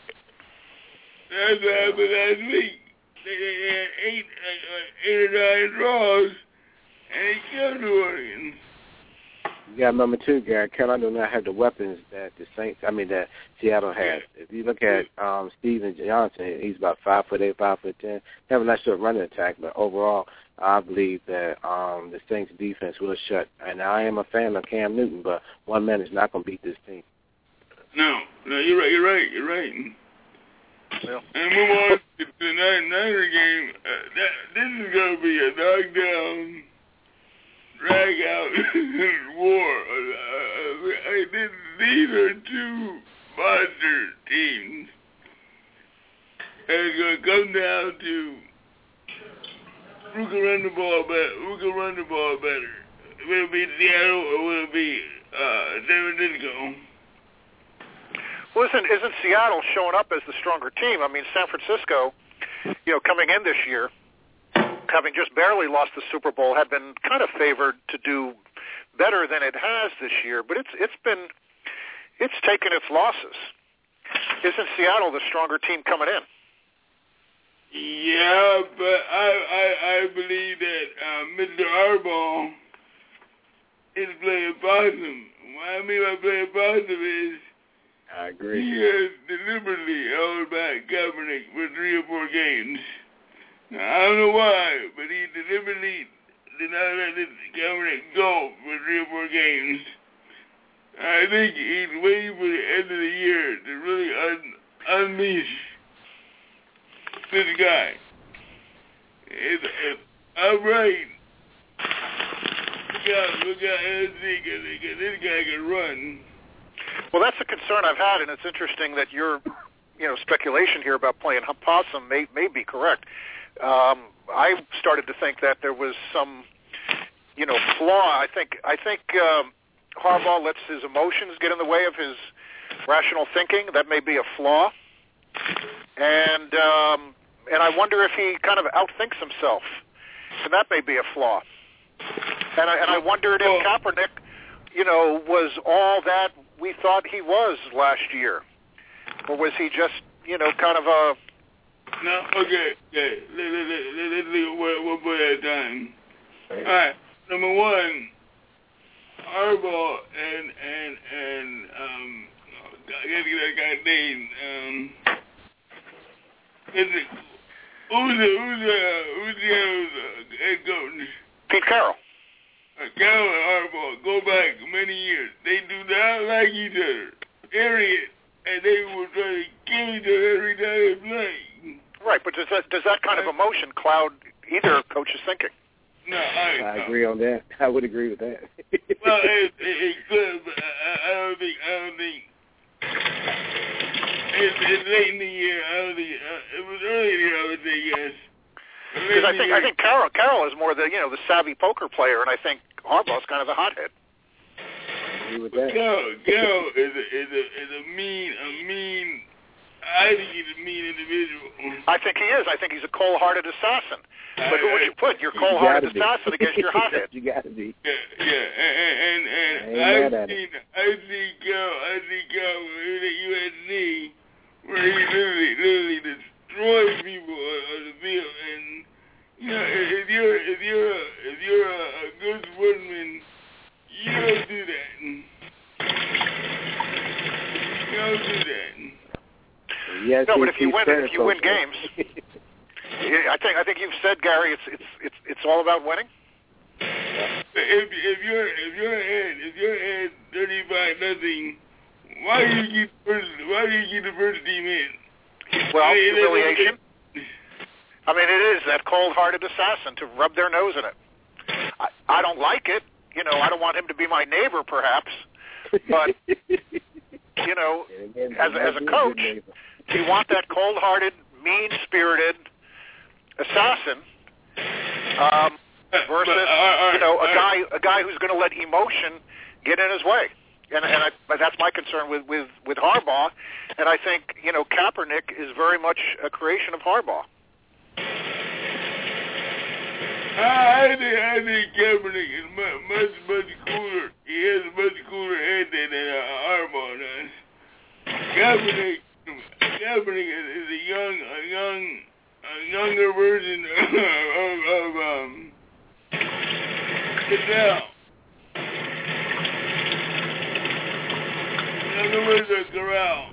That's what happened last week. They had eight, uh, eight or nine draws, and he killed New Orleans. You got to remember, too, Gary, Carolina do not have the weapons that the Saints, I mean, that Seattle has. If you look at um, Steven Johnson, he's about five foot eight, five foot ten. They have a nice little running attack, but overall, I believe that um, the Saints' defense will shut. And I am a fan of Cam Newton, but one man is not going to beat this team. No, no, you're right, you're right, you're right. Yeah. And move on to the Niner game. Uh, that, this is going to be a knockdown, drag-out war. Uh, uh, this, these are two monster teams. And it's going to come down to who can run the ball better. Who can run the ball better? Will it be Seattle or will it be uh, San Francisco? Well, isn't, isn't Seattle showing up as the stronger team? I mean, San Francisco, you know, coming in this year, having just barely lost the Super Bowl, had been kind of favored to do better than it has this year. But it's it's been it's taken its losses. Isn't Seattle the stronger team coming in? Yeah, but I I, I believe that uh, Mister Harbaugh is playing possum. What I mean by playing possum is I agree. He has deliberately held back Kaepernick for three or four games. Now, I don't know why, but he deliberately did not let this Kaepernick go for three or four games. I think he's waiting for the end of the year to really un- unleash this guy. If, if I'm right, look out, look out, L C, because this guy can run. Well, that's a concern I've had, and it's interesting that your, you know, speculation here about playing possum may may be correct. Um, I started to think that there was some, you know, flaw. I think I think um, Harbaugh lets his emotions get in the way of his rational thinking. That may be a flaw, and um, and I wonder if he kind of outthinks himself, and that may be a flaw. And I, and I wondered if Kaepernick, you know, was all that we thought he was last year, or was he just, you know, kind of a... No, okay, okay. Let, let, let, let's leave one, one point at a time. All right, number one, Harbaugh and, and, and, um, I gotta get that guy's name, um, is it, who's the, who's the, who's the uh, head coach? Pete Carroll. Uh, Carroll and Harbaugh go back many years. They do not like each other, period, and they will try to kill each other every time they play. Right, but does that does that kind of emotion cloud either coach's thinking? No, I, I agree on that. I would agree with that. Well, it, it, it could, but I, I don't think I don't think it's, it's late in the year. I don't think uh, it was early in the year. I would say yes. Because I think I think Carroll Carroll is more the you know the savvy poker player, and I think Harbaugh's kind of the hothead. I agree with that. Carroll, Carroll is a is a is a mean a mean. I think he's a mean individual. I think he is. I think he's a cold-hearted assassin. But who would you put? Your You cold-hearted be. assassin against your hothead? You got to be. Yeah, yeah, and and, and I I've seen I've seen Carroll I seen Carroll at U S C where he literally literally destroys people on, on the field. And you know, if you're if you're a, if you're a, a good sportsman, you don't do that. You don't do that. Yes, no, but if you win, if you win games, I think I think you've said, Gary, it's it's it's it's all about winning. If if you're if you're ahead if you're ahead thirty-five nothing, why do you keep first, why do you keep the first team in? Well, humiliation. I mean, it is that cold-hearted assassin to rub their nose in it. I, I don't like it. You know, I don't want him to be my neighbor, perhaps, but you know, as as a coach, you want that cold-hearted, mean-spirited assassin um, versus you know a guy a guy who's going to let emotion get in his way. And, and I, but that's my concern with, with, with Harbaugh. And I think you know Kaepernick is very much a creation of Harbaugh. I think I think Kaepernick is much much, much cooler. He has a much cooler head than uh, Harbaugh does. Kaepernick, Kaepernick is, is a young, a young, a younger version of, of, of um, Goodell. Younger version of Corral.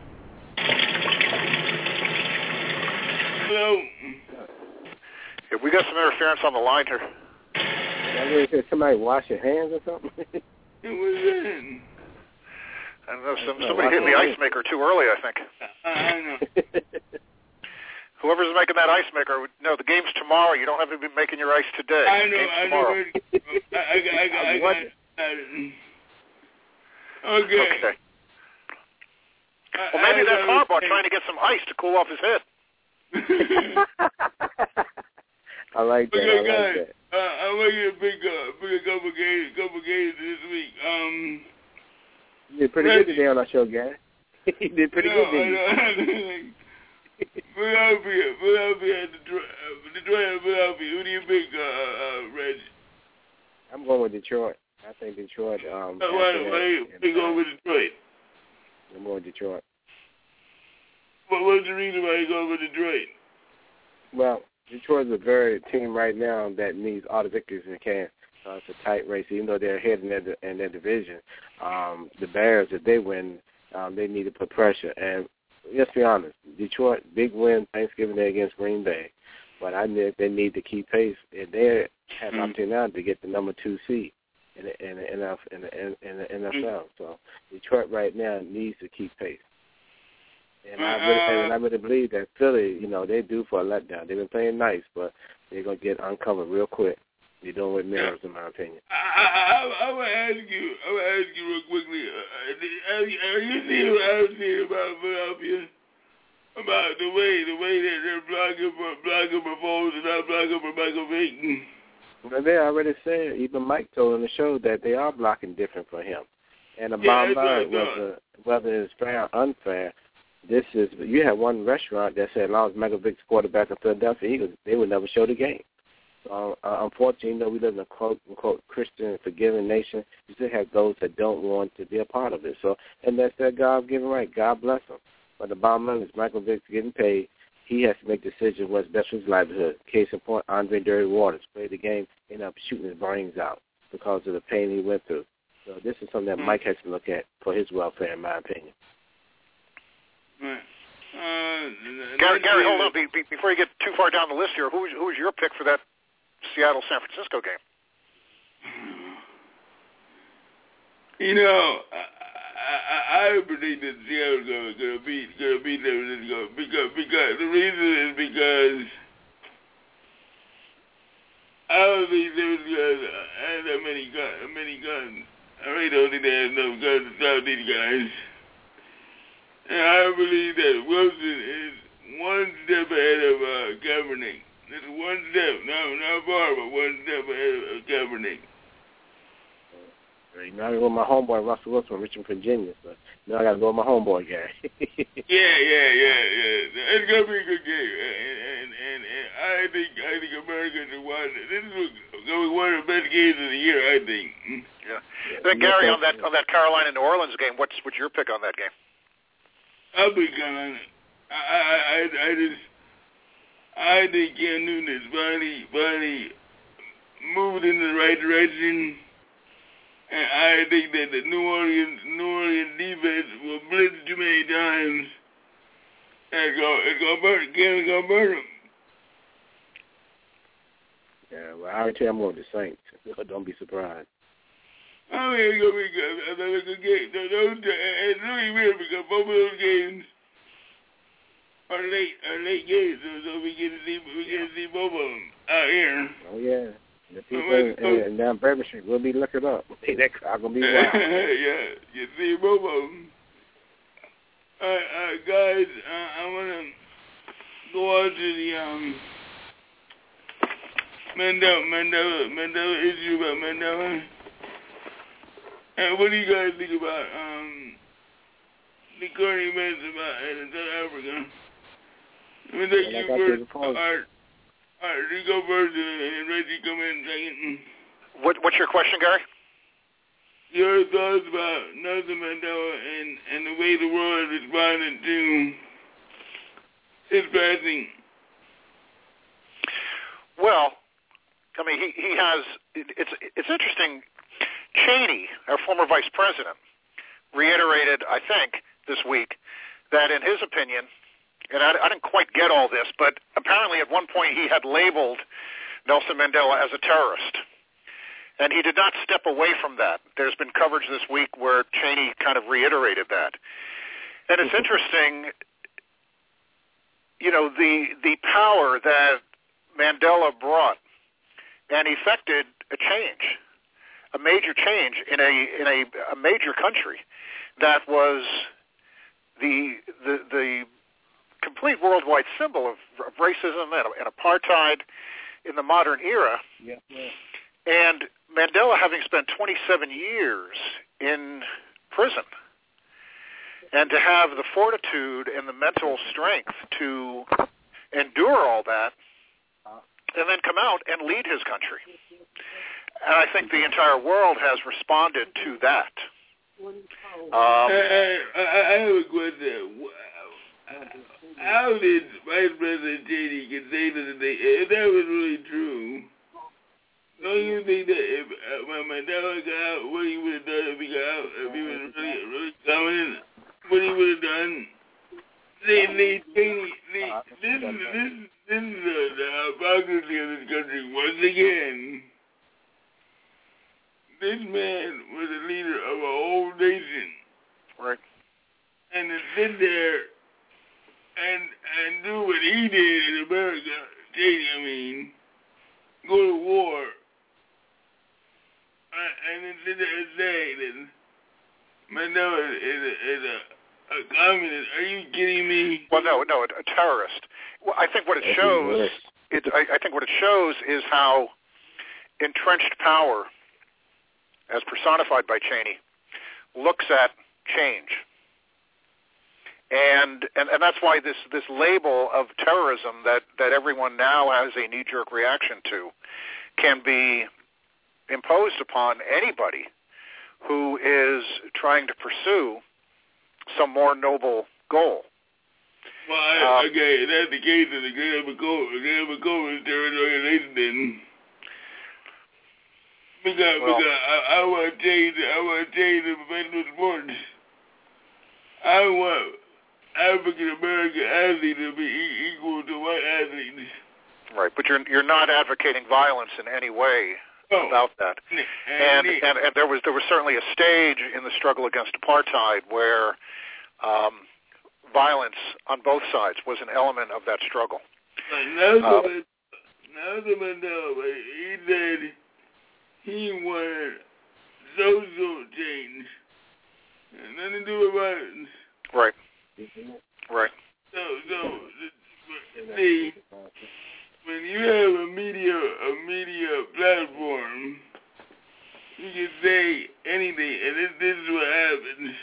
Hello. Yeah, we got some interference on the line here. I said somebody wash your hands or something. It was in. I don't know. Some, somebody hit the ice maker too early, I think. I know. Whoever's making that ice maker, no, the game's tomorrow. You don't have to be making your ice today. I know. I know. I, I got. I got. I got. I got okay. Okay. Well, maybe that's Harbaugh trying to get some ice to cool off his head. I like that. Okay, I like guys. that. Uh, I'm making a big, uh, big couple games, couple games this week. Um, you did pretty good today on our show, Gary. You did pretty no, good, didn't you? I know. Philadelphia, Philadelphia, Detroit, uh, Detroit, and Philadelphia. Who do you think, uh, uh, Reggie? I'm going with Detroit. I think Detroit. Um, uh, why why you going with Detroit? I'm going with Detroit. What was the reason why you going with Detroit? Well, Detroit's a very team right now that needs all the victories they can. Uh, it's a tight race, even though they're ahead in their, in their division. Um, the Bears, if they win, um, they need to put pressure. And let's be honest, Detroit, big win Thanksgiving Day against Green Bay. But I think they need to keep pace. If they're have an opportunity now to get the number two seed in the, in the, in the, in the, in the N F L. So Detroit right now needs to keep pace. And I really, and I really believe that Philly, you know, they're due for a letdown. They've been playing nice, but they're going to get uncovered real quick. They're doing with mirrors, in my opinion. I, I, I, I want to ask you, I want to ask you real quickly, uh, are, are you seeing what I'm seeing about Philadelphia? About the way, the way that they're blocking for, blocking for Foles and not blocking for Michael Vick? Well, they already said, even Mike told on the show that they are blocking different for him. And the yeah, bottom line, whether, whether it's fair or unfair, this is, you have one restaurant that said as long as Michael Vick's quarterback of Philadelphia Eagles, they would never show the game. So, uh, unfortunately, you know, we live in a quote-unquote Christian forgiving nation. You still have those that don't want to be a part of it. So, and that's their God-given right. God bless them. But the bottom line is Michael Vick's getting paid. He has to make decisions what's best for his livelihood. Case in point, Andre Dirty Waters played the game, ended up shooting his brains out because of the pain he went through. So this is something that mm-hmm. Mike has to look at for his welfare, in my opinion. Right. Uh, Gary, Gary, hold on. Be, be, before you get too far down the list here, who's who's your pick for that Seattle-San Francisco game? You know, I, I, I predict that Seattle's going to beat going to beat San Francisco because because the reason is because I don't think San Francisco has that many guns. Many guns. I really don't think they have enough guns to stop these guys. And I believe that Wilson is one step ahead of uh, Kaepernick. Just one step, not, not far, but one step ahead of Kaepernick. You know, I got to go with my homeboy, Russell Wilson from Richmond, Virginia. So now I got to go with my homeboy, Gary. yeah, yeah, yeah, yeah. It's going to be a good game. And, and, and, and I think I think Americans are watching. This is going to be one of the best games of the year, I think. Yeah. yeah. Then, Gary, on that on that Carolina-New Orleans game, what's, what's your pick on that game? I'll be Carolina. I, I, I, I just, I think Cam Newton is finally, finally moved in the right direction. And I think that the New Orleans, New Orleans defense will blitz too many times. And it's going it's to burn him. Cam's going to burn him. Yeah, well, I already tell you I'm going with the Saints. Don't be surprised. I mean, it's going to be good. I thought it's a good game. Those, it's really weird because both of those games are late, are late games, so, so we get to see, we get to see both of them out here. Oh, yeah. The people in, in, in down Bourbon Street will be looking up. That crowd going to be wild. Yeah, you see both of them. All right, all right guys, uh, I want to go on to the um, Mandela, Mandela, Mandela issue about Mandela. And what do you guys think about um, the current events about in South Africa? Let me take you first. All right. All right, you go first, and Reggie come in second. What, what's your question, Gary? Your thoughts about Nelson Mandela and, and the way the world is responding to his passing? Well, I mean, he, he has, it, it's it's interesting, Cheney, our former vice president, reiterated, I think, this week, that in his opinion, and I, I didn't quite get all this, but apparently at one point he had labeled Nelson Mandela as a terrorist. And he did not step away from that. There's been coverage this week where Cheney kind of reiterated that. And it's interesting, you know, the the power that Mandela brought and effected a change, a major change in a in a, a major country that was the the the complete worldwide symbol of, of racism and, and apartheid in the modern era. Yeah, yeah. And Mandela, having spent twenty-seven years in prison, and to have the fortitude and the mental strength to endure all that, and then come out and lead his country. And I think the entire world has responded to that. Um, I, I, I have a question. How did Vice President Cheney can say that they, if that was really true, don't you think that if uh, when Mandela got out, what he would have done if he got out, if he was really, really coming, what he would have done? They, they, they, they, this, this, this is the, the hypocrisy of this country once again. was a leader of a whole nation. Right. And to sit there and and do what he did in America, Cheney, I mean, go to war, uh, and then sit there and say that Mandela is a, is a, a communist. Are you kidding me? Well, no, no, a, a terrorist. Well, I think what it shows, it, I, I think what it shows is how entrenched power, as personified by Cheney, looks at change. And, and and that's why this, this label of terrorism that, that everyone now has a knee-jerk reaction to can be imposed upon anybody who is trying to pursue some more noble goal. Well, I, um, okay, that's the case of the Great Amacoa territory then. Because, well, because I, I want to change, I want to change the professional sports. I want African American athletes to be equal to white athletes. Right, but you're you're not advocating violence in any way no. about that. And, and and and there was there was certainly a stage in the struggle against apartheid where um, violence on both sides was an element of that struggle. Nelson uh, Nelson Mandela, he said he wanted social change, and nothing to do with violence. Right. Right. So, so, see, when you have a media, a media platform, you can say anything, and this, this is what happens.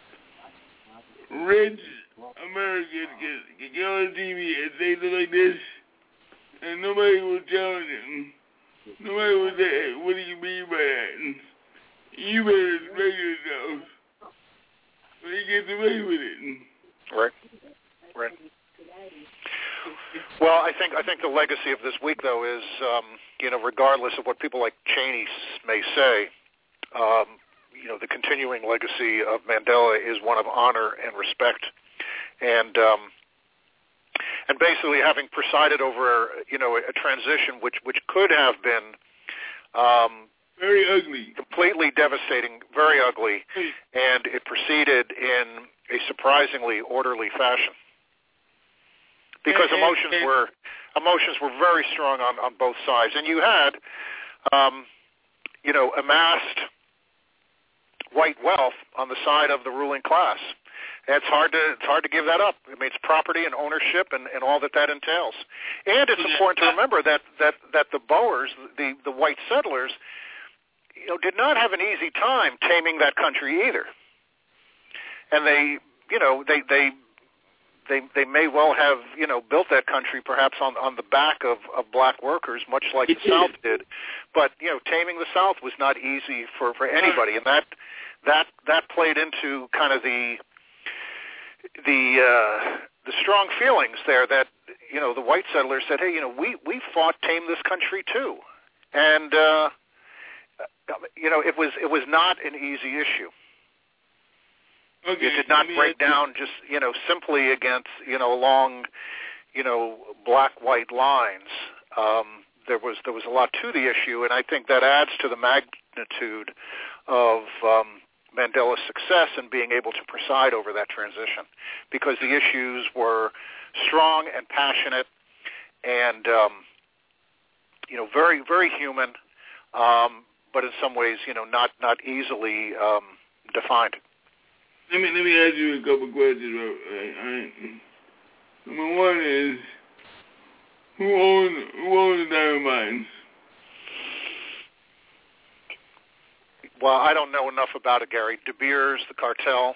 Rich Americans can, can get on T V and say something like this, and nobody will challenge them. Nobody will say, hey, what do you mean by that? You better explain yourself. But he gets away with it. Right. Right. Well, I think I think the legacy of this week, though, is um, you know, regardless of what people like Cheney may say, um, you know, the continuing legacy of Mandela is one of honor and respect, and um, and basically having presided over, you know, a transition which which could have been um, very ugly, completely devastating, very ugly, and it proceeded in a surprisingly orderly fashion. Because and, emotions and, were emotions were very strong on, on both sides, and you had, um, you know, amassed white wealth on the side of the ruling class. And it's hard to it's hard to give that up. I mean, it's property and ownership and, and all that that entails. And it's important to remember that that that the Boers, the the white settlers, you know, did not have an easy time taming that country either. And they, you know, they they. They they may well have, you know, built that country perhaps on on the back of, of black workers, much like the South did. But, you know, taming the South was not easy for, for anybody, and that that that played into kind of the the uh, the strong feelings there that, you know, the white settlers said, hey, you know, we we fought tame this country too, and uh, you know, it was it was not an easy issue. Okay. It did not break down just, you know, simply against, you know, along, you know, black-white lines. Um, there was there was a lot to the issue, and I think that adds to the magnitude of um, Mandela's success in being able to preside over that transition, because the issues were strong and passionate, and um, you know, very very human, um, but in some ways, you know, not not easily um, defined. Let me let me ask you a couple questions. Right? Right? Number one is, who owns who owns the diamond mines? Well, I don't know enough about it, Gary. De Beers, the cartel.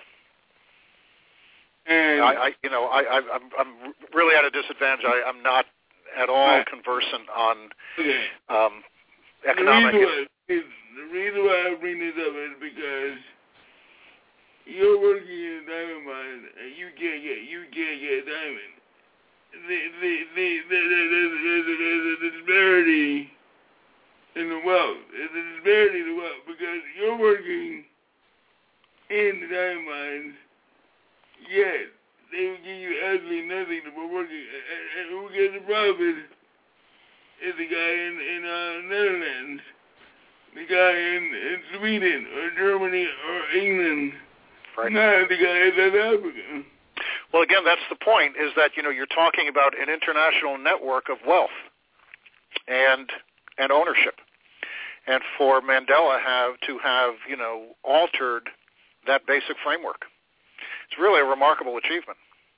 And I, I you know, I, I I'm I'm really at a disadvantage. I, I'm not at all right. conversant on okay. um, economic. The reason, why, is, the reason why I bring this up is because you're working in a diamond mine and you can't get you can't get a diamond. The the the the there's a, there's a disparity in the wealth. There's a disparity in the wealth because you're working in the diamond mines, yet they will give you absolutely nothing for working. And, and who gets the profit is the guy in in uh, Netherlands the guy in, in Sweden or Germany or England, Right. not the guy in South Africa. Well, again, that's the point, is that, you know, you're talking about an international network of wealth and and ownership. And for Mandela have to have, you know, altered that basic framework. It's really a remarkable achievement.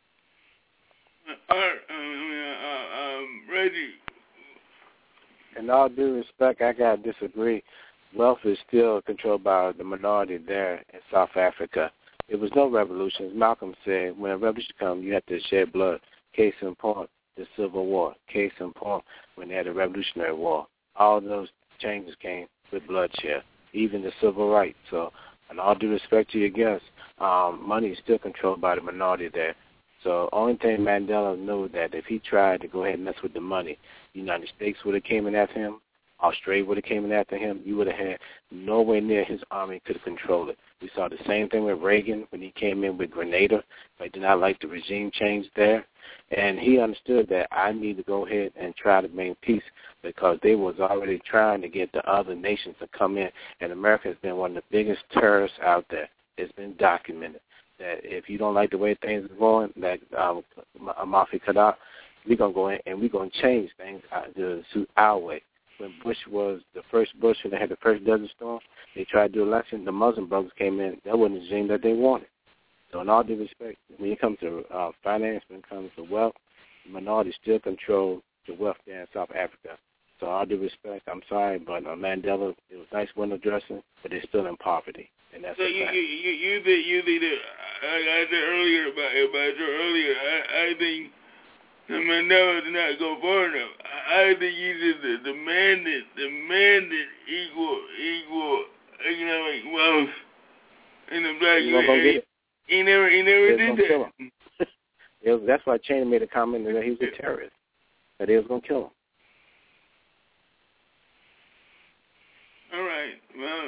Uh, uh, um, Reggie. In all due respect, I got to disagree. Wealth is still controlled by the minority there in South Africa. There was no revolution. As Malcolm said, when a revolution comes, you have to shed blood. Case in point, the Civil War. Case in point, when they had a Revolutionary War. All those changes came with bloodshed, even the civil rights. So, in all due respect to your guests, um, money is still controlled by the minority there. So, only thing Mandela knew that if he tried to go ahead and mess with the money, the United States would have came in after him, Australia would have came in after him, you would have had nowhere near his army could have controlled it. We saw the same thing with Reagan when he came in with Grenada. They did not like the regime change there. And he understood that I need to go ahead and try to maintain peace because they was already trying to get the other nations to come in. And America has been one of the biggest terrorists out there. It's been documented that if you don't like the way things are going, that um, Mafi Kadar, we're going to go in and we're going to change things to suit our way. When Bush was the first Bush and they had the first Desert Storm, they tried to do election. The Muslim brothers came in. That wasn't the regime that they wanted. So in all due respect, when it comes to uh, finance, when it comes to wealth, the minority still control the wealth there in South Africa. So all due respect, I'm sorry, but uh, Mandela, it was nice window dressing, but they're still in poverty. And that's so a you, fact. you, you, you think, you think that, I, I said earlier about, about you earlier, I, I think that Mandela did not go far enough. I, I think he just demanded, demanded equal, equal economic wealth in the black community. He never, he never did that. Was, that's why Cheney made a comment that he was a terrorist, that they was going to kill him. All right. Well,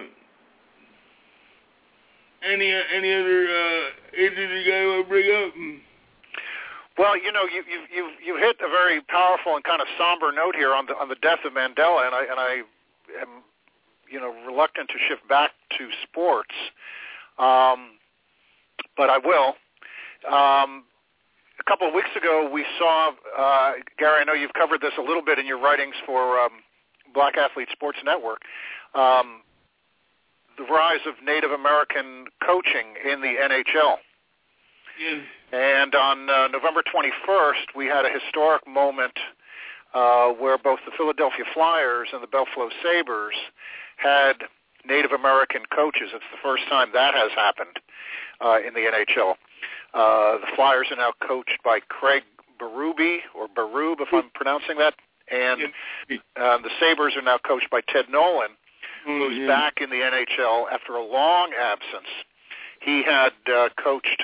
any any other uh, issues you guys want to bring up? Well, you know, you you you you hit a very powerful and kind of somber note here on the on the death of Mandela, and I and I am, you know, reluctant to shift back to sports, um, but I will. Um, a couple of weeks ago, we saw uh, Gary. I know you've covered this a little bit in your writings for um, Black Athlete Sports Network. Um, the rise of Native American coaching in the N H L. Yes. And on uh, November twenty-first, we had a historic moment uh, where both the Philadelphia Flyers and the Buffalo Sabres had Native American coaches. It's the first time that has happened uh, in the N H L. Uh, the Flyers are now coached by Craig Berube, or Berube, if I'm pronouncing that. And uh, the Sabres are now coached by Ted Nolan, who's mm-hmm. back in the N H L after a long absence. He had uh, coached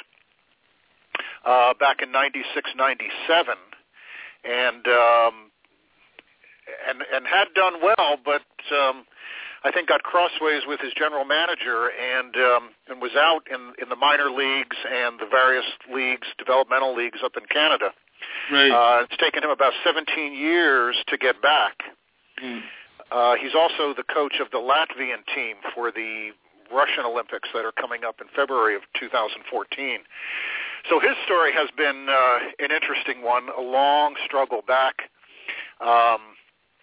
uh, back in ninety-six ninety-seven and um, and and had done well, but um, I think got crossways with his general manager and um, and was out in, in the minor leagues and the various leagues, developmental leagues up in Canada. Right. Uh, it's taken him about seventeen years to get back. Mm. Uh, he's also the coach of the Latvian team for the Russian Olympics that are coming up in February of two thousand fourteen. So his story has been uh, an interesting one, a long struggle back. Um,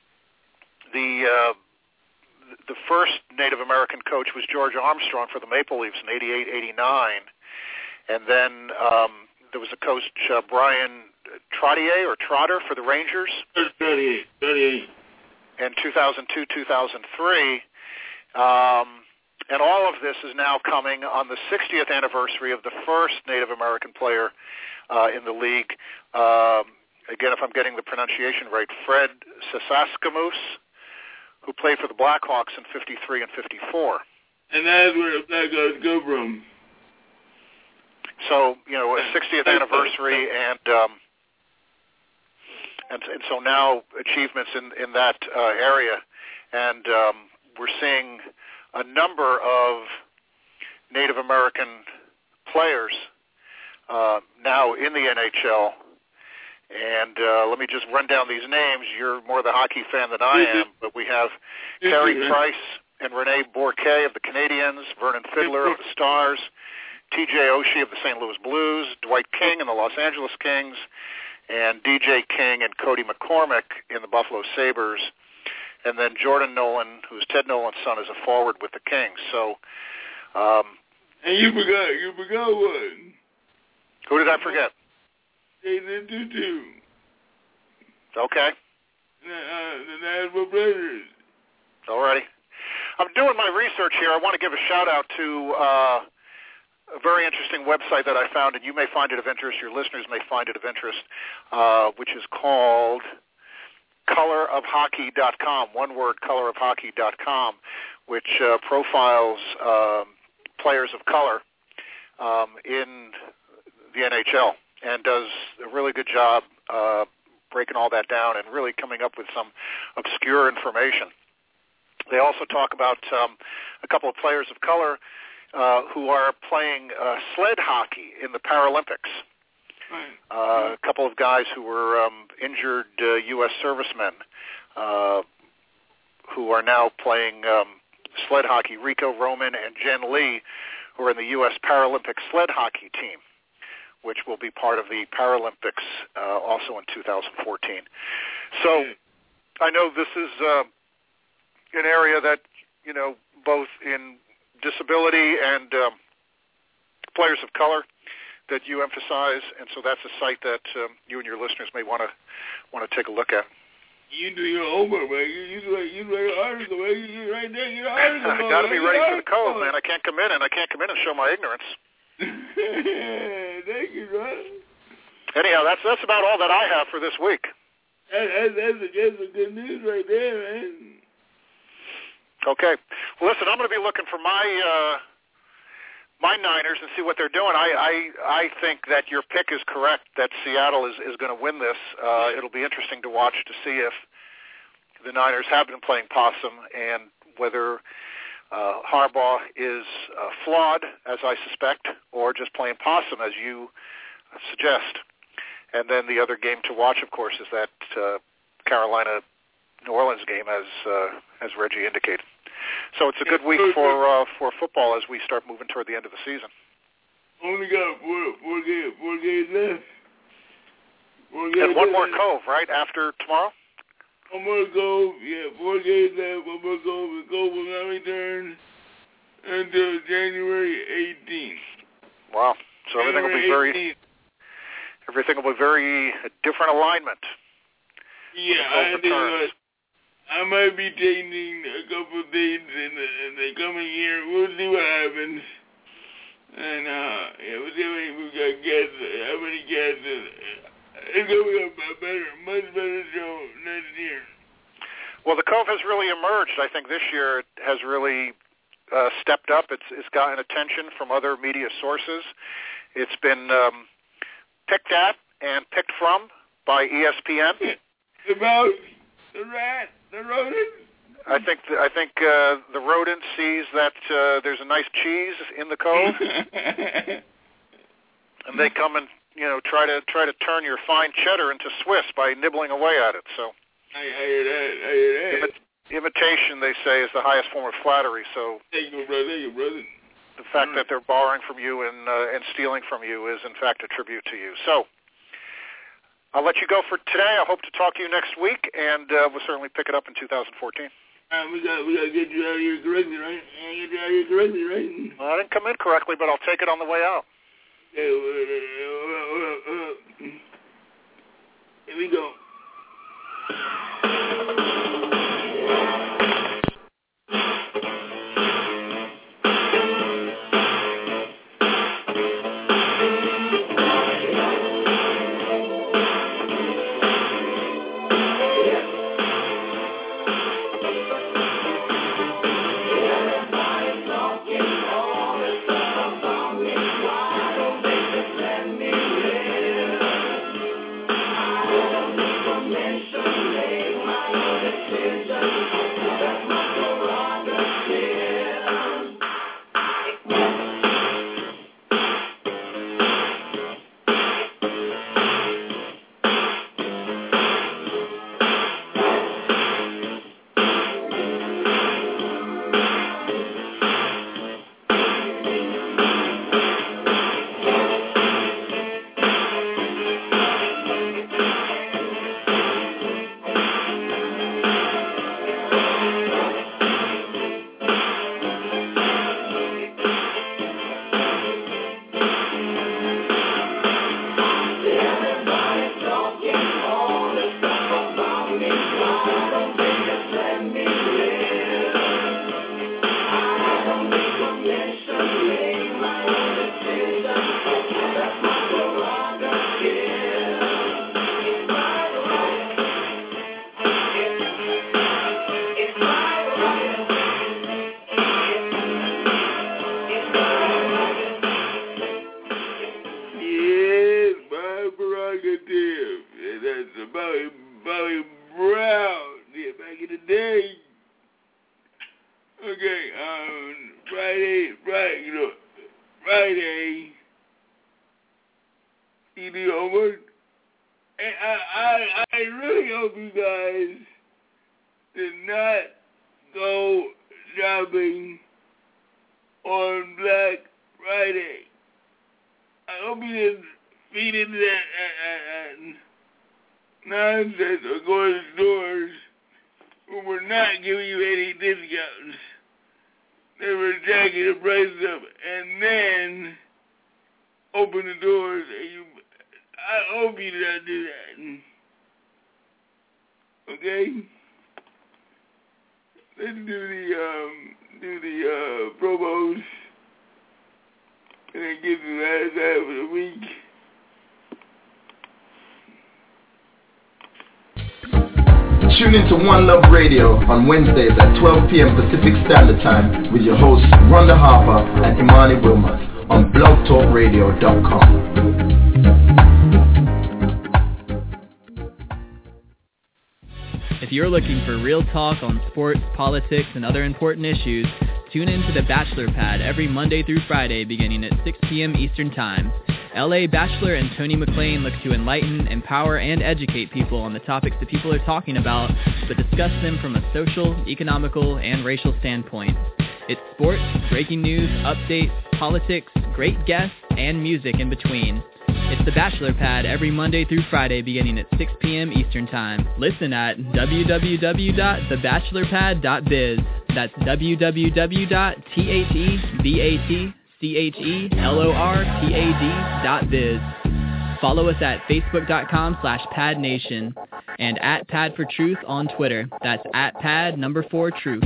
the uh, the first Native American coach was George Armstrong for the Maple Leafs in eighty-eight eighty-nine, and then um, there was a coach, uh, Brian Trottier or Trotter for the Rangers. thirty-eight, thirty-eight. In two thousand two, two thousand three, um, and all of this is now coming on the sixtieth anniversary of the first Native American player uh, in the league. Um, again, if I'm getting the pronunciation right, Fred Sasaskamus, who played for the Blackhawks in fifty-three and fifty-four. And that's where the Black guys go from. So, you know, a sixtieth anniversary, and um, and, and so now achievements in, in that uh, area. And um, we're seeing a number of Native American players uh, now in the N H L. And uh, let me just run down these names. You're more the hockey fan than I am, but we have Carey Price and Rene Bourque of the Canadiens, Vernon Fiddler of the Stars, T J Oshie of the Saint Louis Blues, Dwight King in the Los Angeles Kings, and D J King and Cody McCormick in the Buffalo Sabres. And then Jordan Nolan, who's Ted Nolan's son, is a forward with the Kings. So, um, and you forgot, you forgot one. Who did I forget? Jason Tutu. Okay. The, uh, the Nashville Predators. All righty. I'm doing my research here. I want to give a shout-out to uh, a very interesting website that I found, and you may find it of interest, your listeners may find it of interest, uh, which is called color of hockey dot com, one word, color of hockey dot com, which uh, profiles um, players of color um, in the N H L and does a really good job uh, breaking all that down and really coming up with some obscure information. They also talk about um, a couple of players of color uh, who are playing uh, sled hockey in the Paralympics. Uh, a couple of guys who were um, injured uh, U S servicemen uh, who are now playing um, sled hockey, Rico Roman and Jen Lee, who are in the U S Paralympic sled hockey team, which will be part of the Paralympics uh, also in two thousand fourteen. So I know this is uh, an area that, you know, both in disability and um, players of color that you emphasize, and so that's a site that um, you and your listeners may want to want to take a look at. You do your homework, man. You, you do you do an article, man. You right there, you article. I got to be ready for the code, man. I can't come in and I can't come in and show my ignorance. Thank you, brother. Anyhow, that's that's about all that I have for this week. That, that, that's, a, that's a good news right there, man. Okay. Well, listen, I'm going to be looking for my. Uh, My Niners and see what they're doing. I, I I think that your pick is correct, that Seattle is, is going to win this. Uh, it'll be interesting to watch to see if the Niners have been playing possum and whether uh, Harbaugh is uh, flawed, as I suspect, or just playing possum, as you suggest. And then the other game to watch, of course, is that uh, Carolina-New Orleans game, as uh, as Reggie indicated. So it's a good week for uh, for football as we start moving toward the end of the season. Only got four, four, games, four games left. Four games and one left. more Cove, right, after tomorrow? One more Cove, yeah, four games left, one more Cove. The Cove will not return until January eighteenth. Wow. So everything will be very, eighteenth. everything will be very a different alignment. Yeah, I think uh, I might be changing a couple of things in the, in the coming year. We'll see what happens. And, uh, yeah, we'll see how many we got guests, how many guests. It's going to be a better, much better show next year. Well, the Cove has really emerged. I think this year it has really uh, stepped up. It's, it's gotten attention from other media sources. It's been um, picked at and picked from by E S P N. The mouse, the rat. The rodent? I think the, I think uh, the rodent sees that uh, there's a nice cheese in the Cove, and they come and you know try to try to turn your fine cheddar into Swiss by nibbling away at it. So I, I hear that. I hear that. Imi- imitation, they say, is the highest form of flattery. So thank you, brother. Thank you, brother. The fact that they're borrowing from you and uh, and stealing from you is in fact a tribute to you. So. I'll let you go for today. I hope to talk to you next week, and uh, we'll certainly pick it up in two thousand fourteen. Uh, we got we got to get you out of here correctly, right? Get you out of here correctly, right? Well, I didn't come in correctly, but I'll take it on the way out. Yeah, well, uh, uh, uh, here we go. Mention Tune into One Love Radio on Wednesdays at twelve p.m. Pacific Standard Time with your hosts Rhonda Harper and Imani Wilmot on blog talk radio dot com. If you're looking for real talk on sports, politics, and other important issues, tune in to The Bachelor Pad every Monday through Friday beginning at six p.m. Eastern Time. L A Bachelor and Tony McClain look to enlighten, empower, and educate people on the topics that people are talking about, but discuss them from a social, economical, and racial standpoint. It's sports, breaking news, updates, politics, great guests, and music in between. It's The Bachelor Pad every Monday through Friday beginning at six p.m. Eastern Time. Listen at w w w dot the bachelor pad dot biz. That's w w w dot the bachelorpad dot biz. Follow us at facebook.com slash padnation and at Pad for Truth on Twitter. That's at Pad number four Truth.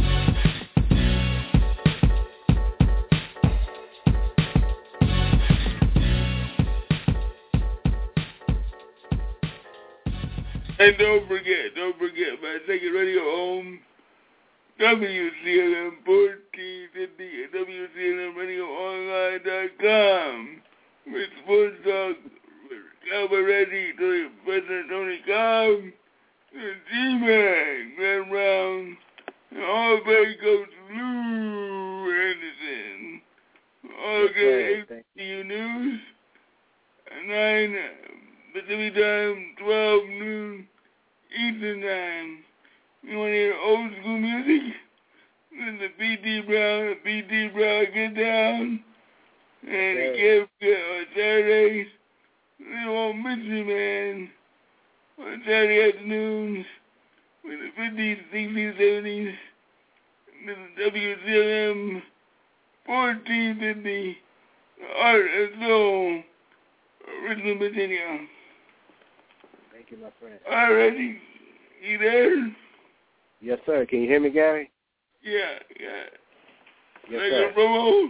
And don't forget, don't forget, my second radio home, W C L M fourteen fifty at W C L M radio online dot com with sports talk with Calvaretti, Tony, President Tony Cobb, and G-Man, Glenn Brown, and all great coach Lou Anderson. All good A B C News, nine Pacific Time, twelve noon Eastern Time. You want to hear old school music? Then the B D Brown, the B D Brown Get Down, and the Gift on Saturdays. They won't miss you, man. On Saturday afternoons, with the fifties, sixties, seventies, this is W C L M fourteen fifty, Art and Soul, Richmond, Virginia. Thank you, my friend. All righty. You there? Yes, sir. Can you hear me, Gary? Yeah, yeah. Yes, like sir. a promo?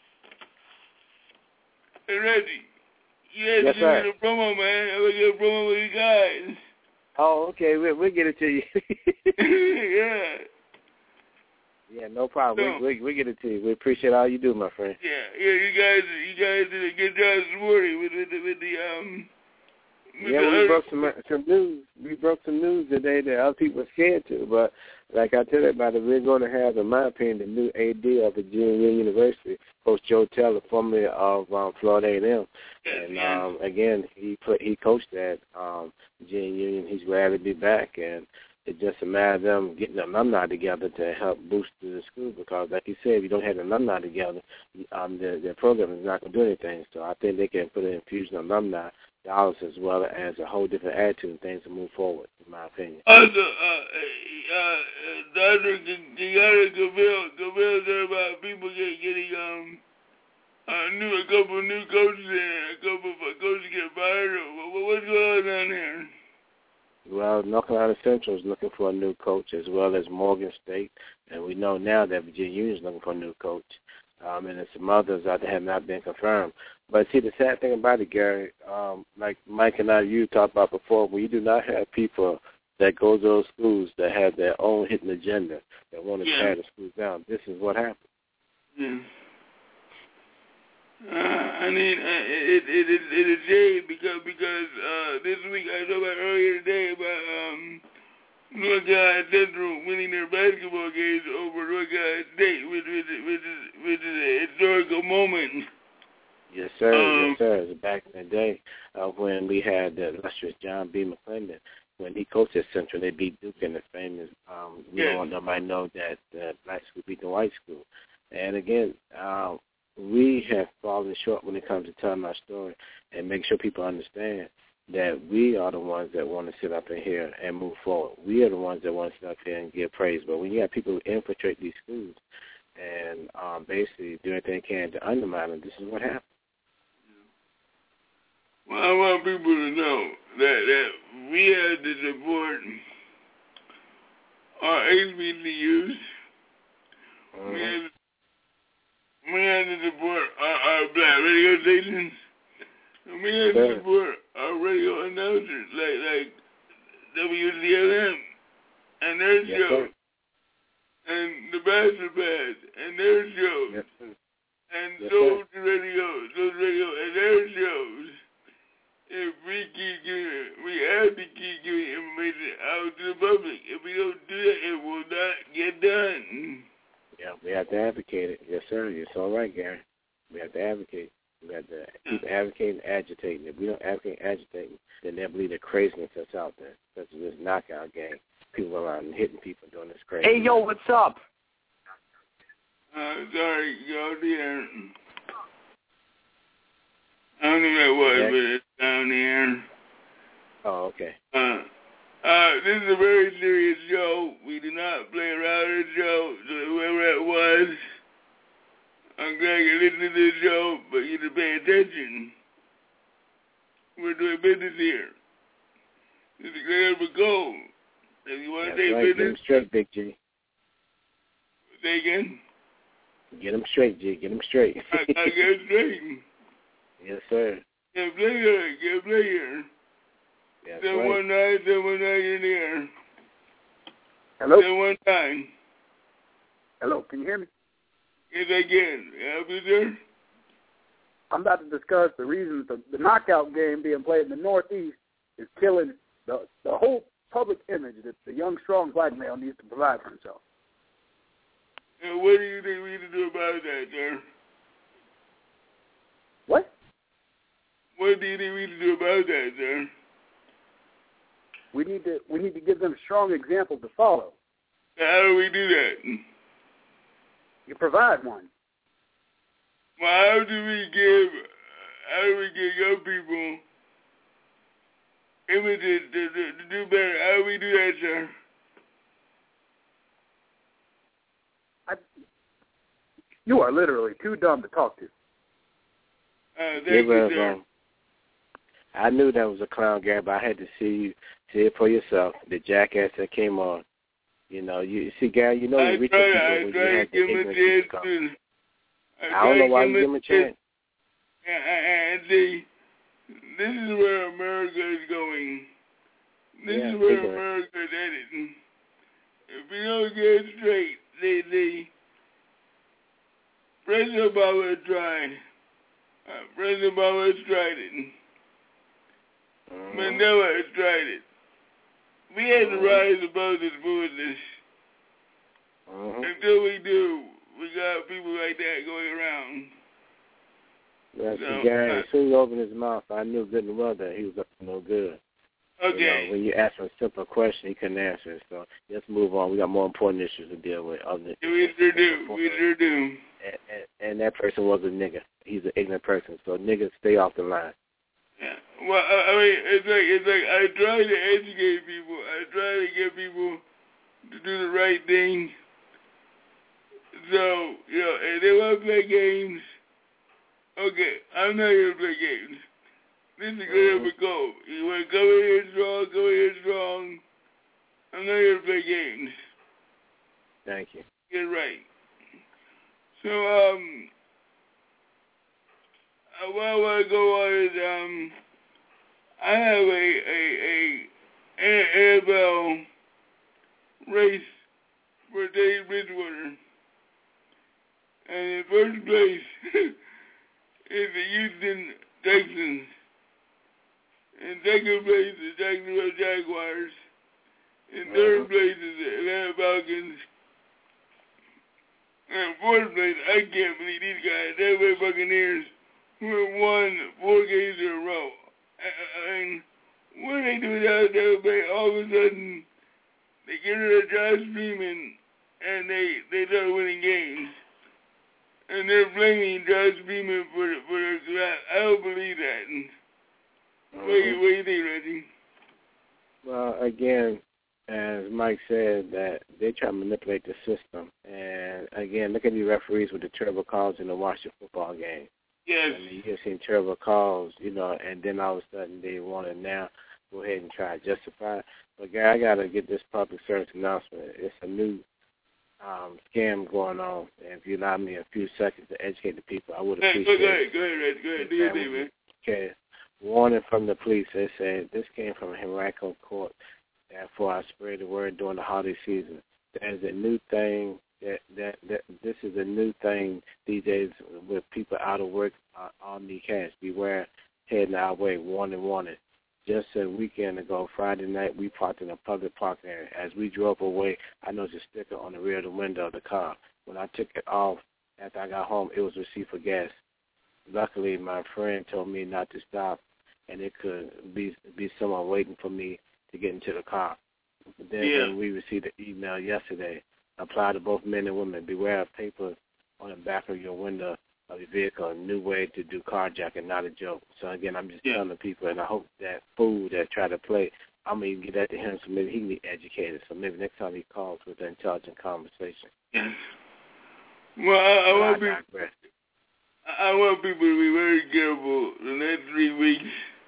Hey, Reggie. You had yes, to sir. give me the promo, man. I'm going to get a promo with you guys. Oh, okay. We'll, we'll get it to you. yeah. Yeah, no problem. So, we, we, we get it to you. We appreciate all you do, my friend. Yeah, yeah. You guys, you guys did a good job this morning with, with, with, with the, um... Yeah, we broke some some news. We broke some news today that other people were scared to. But like I tell everybody, we're going to have, in my opinion, the new A D of Virginia University, Coach Joe Taylor, formerly of um, Florida A and M. And um, again, he put, he coached at um, Virginia Union. He's glad to be back, and it's just a matter of them getting the alumni together to help boost the school. Because, like you said, if you don't have the alumni together, um, their, their program is not going to do anything. So I think they can put an infusion of alumni dollars as well as a whole different attitude and things to move forward, in my opinion. Also, uh, uh, Doctor Gianna Gabriel, Gabriel said about people get, getting um, a, new, a couple of new coaches and a couple of coaches get fired. What's going on down there? Well, North Carolina Central is looking for a new coach as well as Morgan State, and we know now that Virginia Union is looking for a new coach. Um, and some others out there have not been confirmed. But see, the sad thing about it, Gary, um, like Mike and I, you talked about before, when you do not have people that go to those schools that have their own hidden agenda, that want to yeah. tear the schools down, this is what happens. Yeah. Uh, I mean, uh, it, it, it, it is a shame because, because uh, this week I talked about earlier today about um, North Carolina Central winning their basketball games over North Carolina State, which, which, which, is, which is a historical moment. Yes, sir. Um, yes, sir. It was back in the day uh, when we had the illustrious John B. McClendon. When he coached at Central, they beat Duke in the famous, um, you yes. know, nobody know that uh, black school beat the white school. And again, uh, we have fallen short when it comes to telling our story and make sure people understand that we are the ones that want to sit up in here and move forward. We are the ones that want to sit up here and give praise. But when you have people who infiltrate these schools and um, basically do everything they can to undermine them, this is what happens. Well, I want people to know that, that we have to support our H B C Us. Mm-hmm. We, have, we have to support our, our black radio stations. And we have to support our radio announcers like, like W C L M and their yes, shows. Sir. And the Bachelor Pass and their shows. Yes, sir. And yes, those sir. radios, those radio and their shows. If we keep giving, we have to keep giving information out to the public. If we don't do that, it will not get done. Yeah, we have to advocate it. Yes, sir. You're so right, Gary. We have to advocate. We have to keep advocating and agitating. If we don't advocate and agitate, then they'll believe the craziness that's out there, such as this knockout game. People around and hitting people doing this crazy. Hey, yo, what's up? Uh, sorry, go there. I don't know what it was, but it's down there. Oh, okay. Uh, uh, this is a very serious show. We do not play around this show, so whoever it was, I'm glad you listen to this show, but you need to pay attention. We're doing business here. This is clear for gold. If you want to take right. business... Get them straight, Big G. Say again? Get them straight, G. Get them straight. I, I get them straight. Yes, sir. Get play here. Get play here. That's seven one nine, right. seven one nine, you're there. Hello? seven one nine. Hello, can you hear me? Yes, I can. Help you, sir? I'm about to discuss the reasons the, the knockout game being played in the Northeast is killing the, the whole public image that the young, strong black male needs to provide for himself. And what do you think we need to do about that, sir? What? What do you think we need to do about that, sir? We need to we need to give them strong examples to follow. How do we do that? You provide one. Well, how do we give how do we give young people images to, to, to do better? How do we do that, sir? I, you are literally too dumb to talk to. Uh, thank Give you, us, sir. um, I knew that was a clown, Gary, but I had to see you see it for yourself. The jackass that came on. You know, you see, Gary, you know I you reach try, people I when try you have to give the him a ignorance chance to come. to, I, I don't know why you give him a chance. And see, this is where America is going. This yeah, is where ignorant. America is headed. If we don't get it straight, they, they, President Obama tried. Uh, President Obama has tried it. Mm-hmm. Mandela has tried it. We have to rise above this foolishness. Mm-hmm. Until we do, we got people like that going around. Yeah, So, see, Gary, uh, as soon as he opened his mouth, I knew good and well that he was up to no good. Okay. You know, when you ask him a simple question, he couldn't answer it. So let's move on. We got more important issues to deal with. Other than We sure do. We sure do. And, and, and that person was a nigger. He's an ignorant person. So niggas, stay off the line. Yeah. Well, I, I mean, it's like it's like I try to educate people. I try to get people to do the right thing. So, you know, if they want to play games, okay, I'm not here to play games. This is clear for gold. You want to come in here strong, come in here strong. I'm not here to play games. Thank you. Get right. So, um, uh, what I want to go on is, um, I have a, a, a N F L race for Dave Bridgewater. And in first place is the Houston Texans. In second place, the Jacksonville Jaguars. In third place is the Atlanta Falcons. And fourth place, I can't believe these guys, Tampa Bay Buccaneers, who have won four games in a row. And what they do now, Tampa Bay, all of a sudden, they get rid of Josh Freeman, and they, they start winning games. And they're blaming Josh Freeman for the, for the crap. I don't believe that. What do you, what do you think, Reggie? Well, again, as Mike said, that they try to manipulate the system. And, again, look at the referees with the terrible calls in the Washington football game. Yes. I mean, you've seen terrible calls, you know, and then all of a sudden they want to now go ahead and try to justify it. But, guy, I got to get this public service announcement. It's a new um, scam going on. And if you allow me a few seconds to educate the people, I would appreciate hey, go ahead, it. Go ahead, Reggie. Go ahead. Do your thing, man. Okay. Warning from the police. They said this came from Henrico Court. Therefore, I spread the word during the holiday season. There's a new thing that that, that this is a new thing these days with people out of work uh, on the cash. Beware, heading our way. Warning, warning. Just a weekend ago, Friday night, we parked in a public parking area. As we drove away, I noticed a sticker on the rear of the window of the car. When I took it off after I got home, it was receipt for gas. Luckily, my friend told me not to stop, and it could be be someone waiting for me to get into the car. But then yeah. when we received an email yesterday, apply to both men and women. Beware of paper on the back of your window of your vehicle, a new way to do carjacking, not a joke. So, again, I'm just yeah. telling people, and I hope that fool that try to play, I'm going to get that to him so maybe he can be educated. So maybe next time he calls with an intelligent conversation. Yes. Well, I, I, want I, people, I want people to be very careful the next three weeks.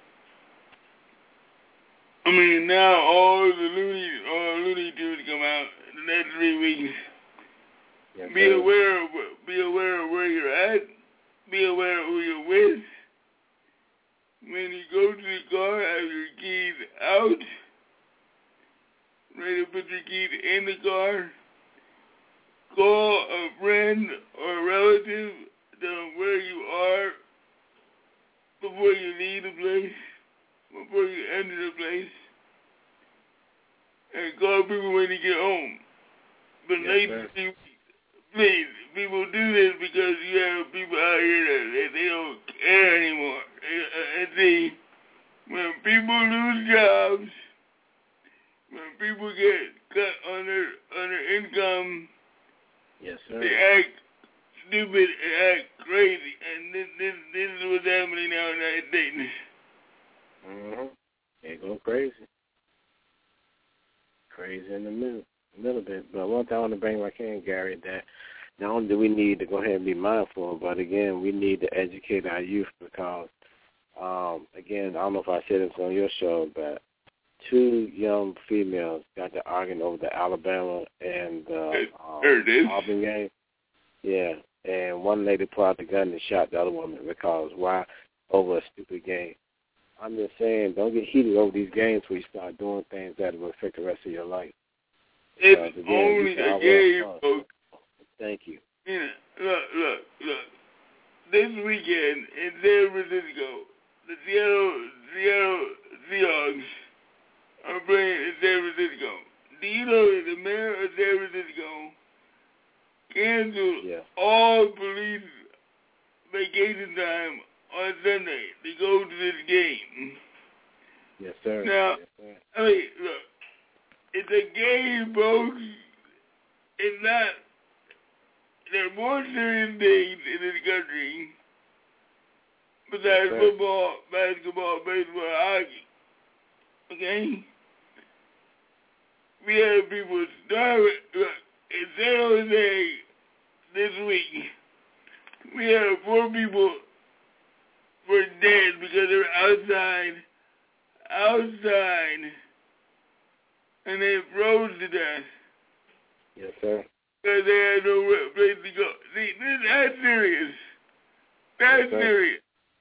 I mean, now all the Looney, all the Looney Tunes come out the next three weeks. Yes, be sir. aware of be aware of where you're at. Be aware of who you're with. When you go to the car, have your keys out. Ready to put your keys in the car. Call a friend or a relative, tell them where you are before you leave the place. Before you enter the place, and call people when you get home. But yes, they, please, people do this because you have people out here that they, they don't care anymore. And see, when people lose jobs, when people get cut on their on their income, yes, sir. They act stupid and act crazy, and this this this is what's happening now in the United States. Mm-hmm. They go crazy. Crazy in the middle, a little bit. But one thing I want to bring back in, Gary, that not only do we need to go ahead and be mindful, but, again, we need to educate our youth because, um, again, I don't know if I said this on your show, but two young females got to arguing over the Alabama and the um, Auburn game. Yeah, and one lady pulled out the gun and shot the other woman because why? Over a stupid game. I'm just saying, don't get heated over these games where you start doing things that will affect the rest of your life. It's uh, again, only a game, folks. Thank you. Yeah, look, look, look. This weekend in San Francisco, the Seattle, Seattle Seahawks are playing in San Francisco. Do you know that the mayor of San Francisco canceled yeah. all police vacation time on Sunday to go to this game? Yes, sir. Now, yes, sir. I mean, look, it's a game, folks. It's not. There are more serious things in this country besides yes, football, basketball, baseball, hockey. Okay? We have people starving. Look, in San Jose this week, we have four people were dead because they were outside, outside, and they froze to death. Yes, sir. because they had no place to go. See, this, that's serious. That's okay. serious.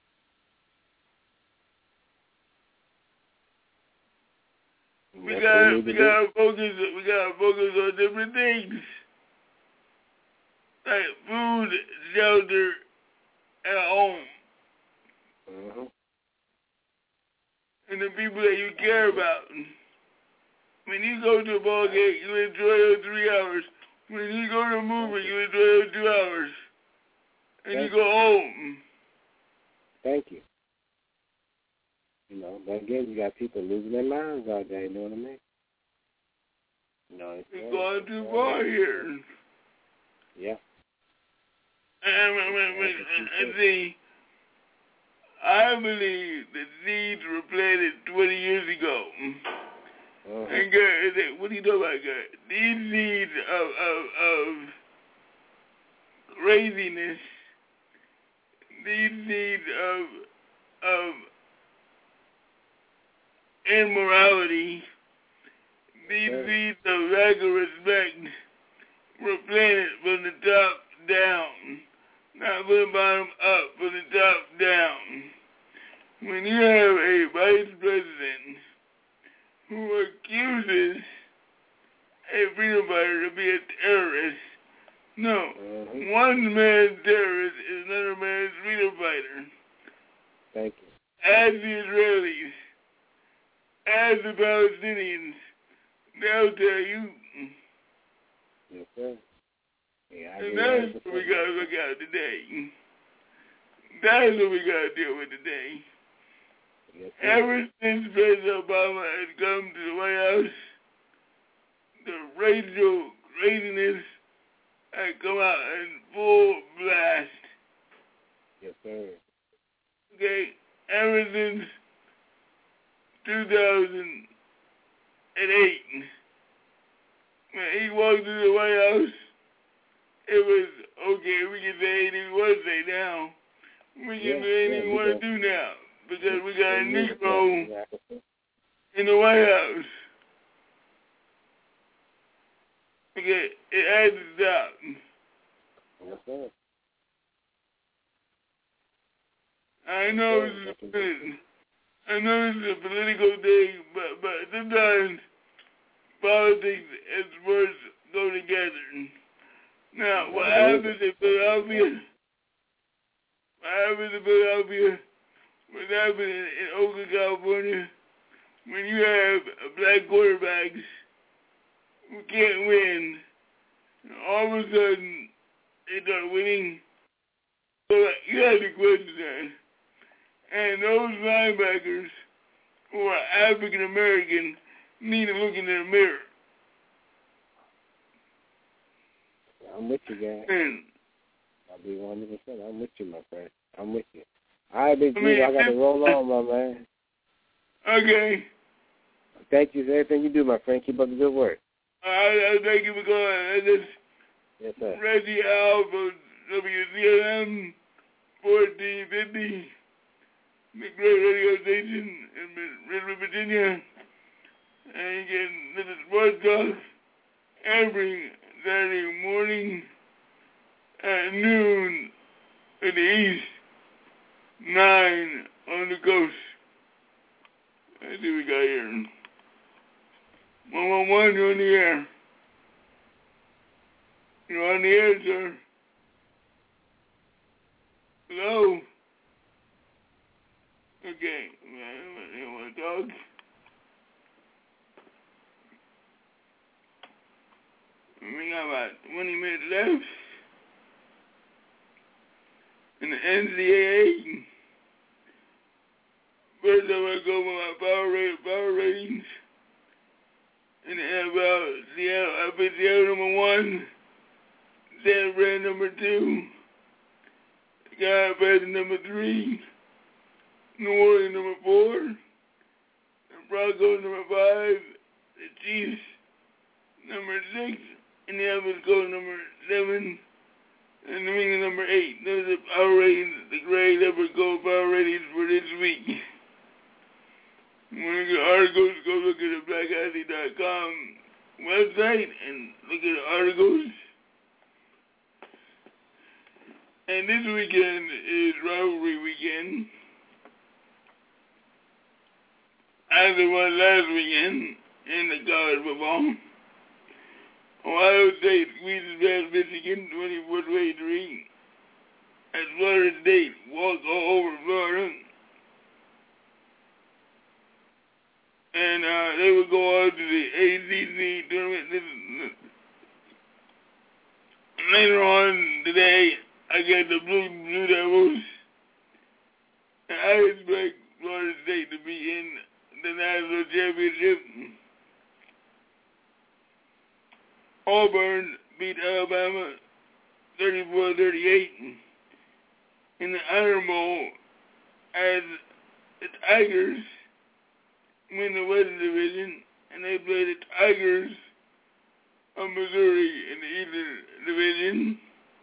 We got we got to focus. We got to focus on different things, like food, shelter, and home, mm-hmm. and the people that you care about. When you go to a ball game, you enjoy those three hours. When you go to a movie, you enjoy those two hours, and Thank you go home. Thank you. You know, but again, you got people losing their minds out there, you know what I mean? You know, it's We're going too far here. Yeah. And, and, and, and see, I believe the seeds were planted twenty years ago. Uh-huh. And God, what do you know about God? These seeds of, of, of craziness, these seeds of, of immorality, these okay. seeds of lack of respect were planted from the top down, not from the bottom up, from the top down. When you have a vice president who accuses a freedom fighter to be a terrorist, no, mm-hmm. one man's terrorist is another man's freedom fighter. Thank you. As the Israelis, as the Palestinians, they'll tell you. Yes, sir. Yeah, I and that's what we got to look at today. That's what we got to deal with today. Yes, ever since President Obama has come to the White House, the racial craziness has come out in full blast. Yes, sir. Okay, ever since two thousand eight, when he walked into the White House, it was, okay, we can say anything we want to say now. We can yeah, do anything yeah, we want to do now. Because we got a Negro yeah. in the White House. Okay, it had to stop. Yes, sir. I know yes, this is a, I know this is a political thing, but but sometimes politics and sports go together. Now, what happens in Philadelphia? What happens in Philadelphia? What's happening in Oakland, California, when you have black quarterbacks who can't win, all of a sudden they start winning. So you have the question then. And those linebackers who are African American need to look in the mirror. I'm with you, guys. And I'll be one hundred percent. I'm with you, my friend. I'm with you. All right, Big G, I, mean, I got to roll on, my man. Okay. Thank you for everything you do, my friend. Keep up the good work. All right, thank you for going. This is yes, sir. Reggie Al from W C M fourteen fifty, the great radio station in Richmond, Virginia. And you can listen to Sports Talk every Saturday morning at noon in the East. Nine on the coast. Let's see what we got here. one one one, you're on the air. You're on the air, sir. Hello? Okay. You want to talk? We got about twenty minutes left. In the N C double A. First, I'm going to go with my power, rate, power ratings. In the N F L, Seattle, I put Seattle number one, San Fran number two, Carolina Panthers number three, New Orleans number four, the Broncos number five, the Chiefs number six, and the Eagles go number seven. And New England number eight. Those are power ratings, the grade ever go power ratings for this week. You want to get articles, go look at the black athlete dot com website and look at the articles. And this weekend is rivalry weekend. As it was last weekend in the college football. Ohio State squeezes past Michigan twenty-four twenty-three. As Florida State walks all over Florida. And uh, they would go on to the A C C tournament. This is, later on today, I got the Blue, Blue Devils. And I expect Florida State to be in the national championship. Auburn beat Alabama thirty-four thirty-eight in the Iron Bowl as the Tigers win the West Division, and they play the Tigers of Missouri in the Eastern Division.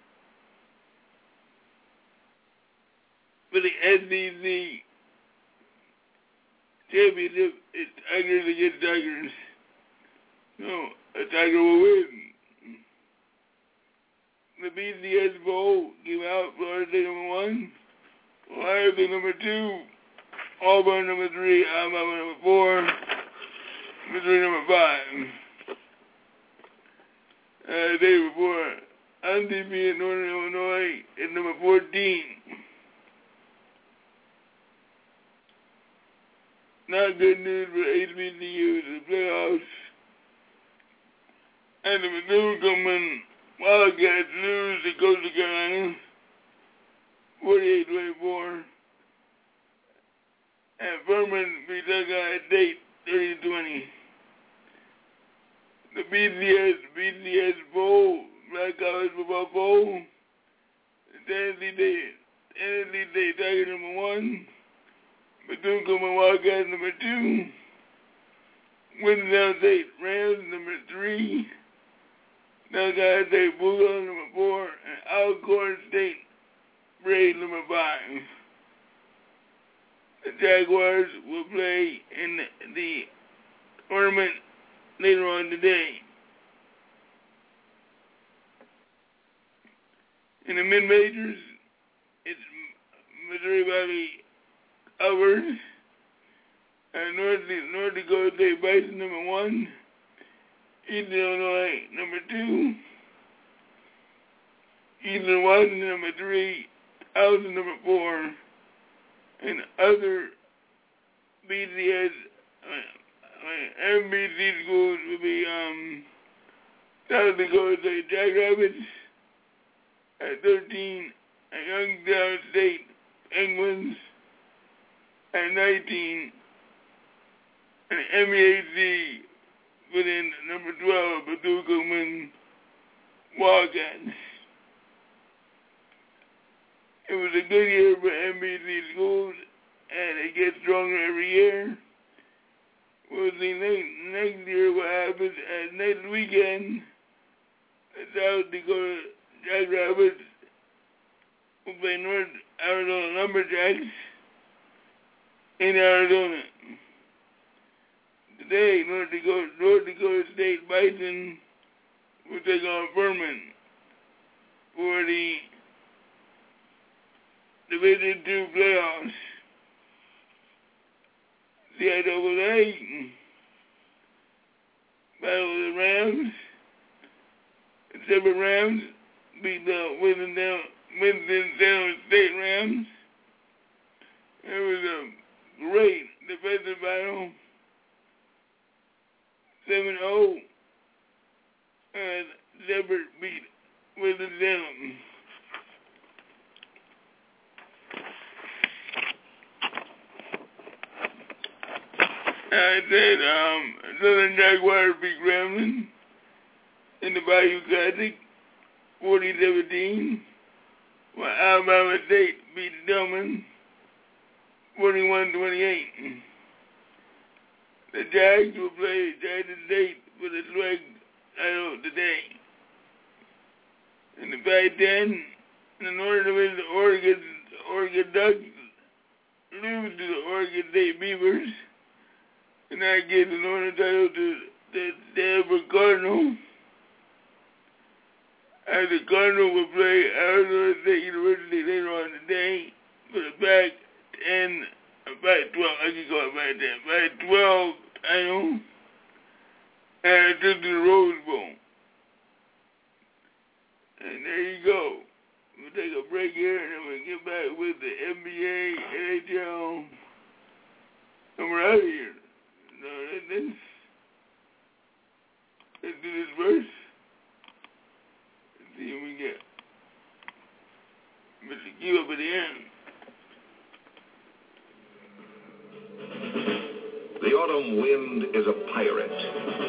For the S E C championship, it's Tigers against Tigers. No, a Tiger will win. The B C S Bowl came out, Florida State number one, Ohio State number two, Auburn number three, Alabama number four, Missouri number five. Uh, day before, undefeated Northern Illinois is number fourteen. Not good news for H B C U in the playoffs. And the Bethune-Cookman Wildcats lose to Coastal Carolina forty-eight twenty-four. And Furman beat Buckeye State thirty twenty. The B C S B C S Bowl, Black College Football Bowl, Tennessee State, Tennessee State Tiger number one, Bethune-Cookman Wildcats number two, Winston State Rams number three, Buckeye State Bulldogs number four, and Alcorn State Braves number five. The Jaguars will play in the, the tournament later on today. In the mid-majors, it's Missouri Valley Cougars and North, North Dakota State Bison number one, Eastern Illinois number two, Eastern Washington number three, Towson number four, and other B C S, uh, M B C schools will be um, South Dakota State Jackrabbits at thirteen, and Youngstown State Penguins at nineteen, and M E A C within number twelve, Bethune-Cookman Wildcats. It was a good year for M B C schools, and it gets stronger every year. We'll see next, next year what happens. And next weekend, the South Dakota Jackrabbits will play North Arizona Lumberjacks in Arizona. Today, North Dakota, North Dakota State Bison will take on Furman for the Division two playoffs. C I A A battle of the Rams. The seven Rams beat the Winston-Salem State Rams. It was a great defensive battle. seven oh. And Shepherd beat Winston-Salem. I said, um, Southern Jaguars beat Grambling in the Bayou Classic, forty seventeen, while Alabama State beat Dillman, forty-one twenty-eight. The Jags will play Jackson State for the swag title today. In the Pac ten, in the Northern Division, the Oregon, Oregon Ducks lose to the Oregon State Beavers. And I gave the Northern title to the Denver Cardinals. And the Cardinals will play Arizona State University later on today for the Pac ten, Pac twelve, I can call it Pac ten, Pac twelve title, and to the Rose Bowl. And there you go. We'll take a break here, and then we'll get back with the N B A, N H L, and we're out of here. No, let's, let's do this verse. Let's see what we get. Mister Q up at the end. The autumn wind is a pirate,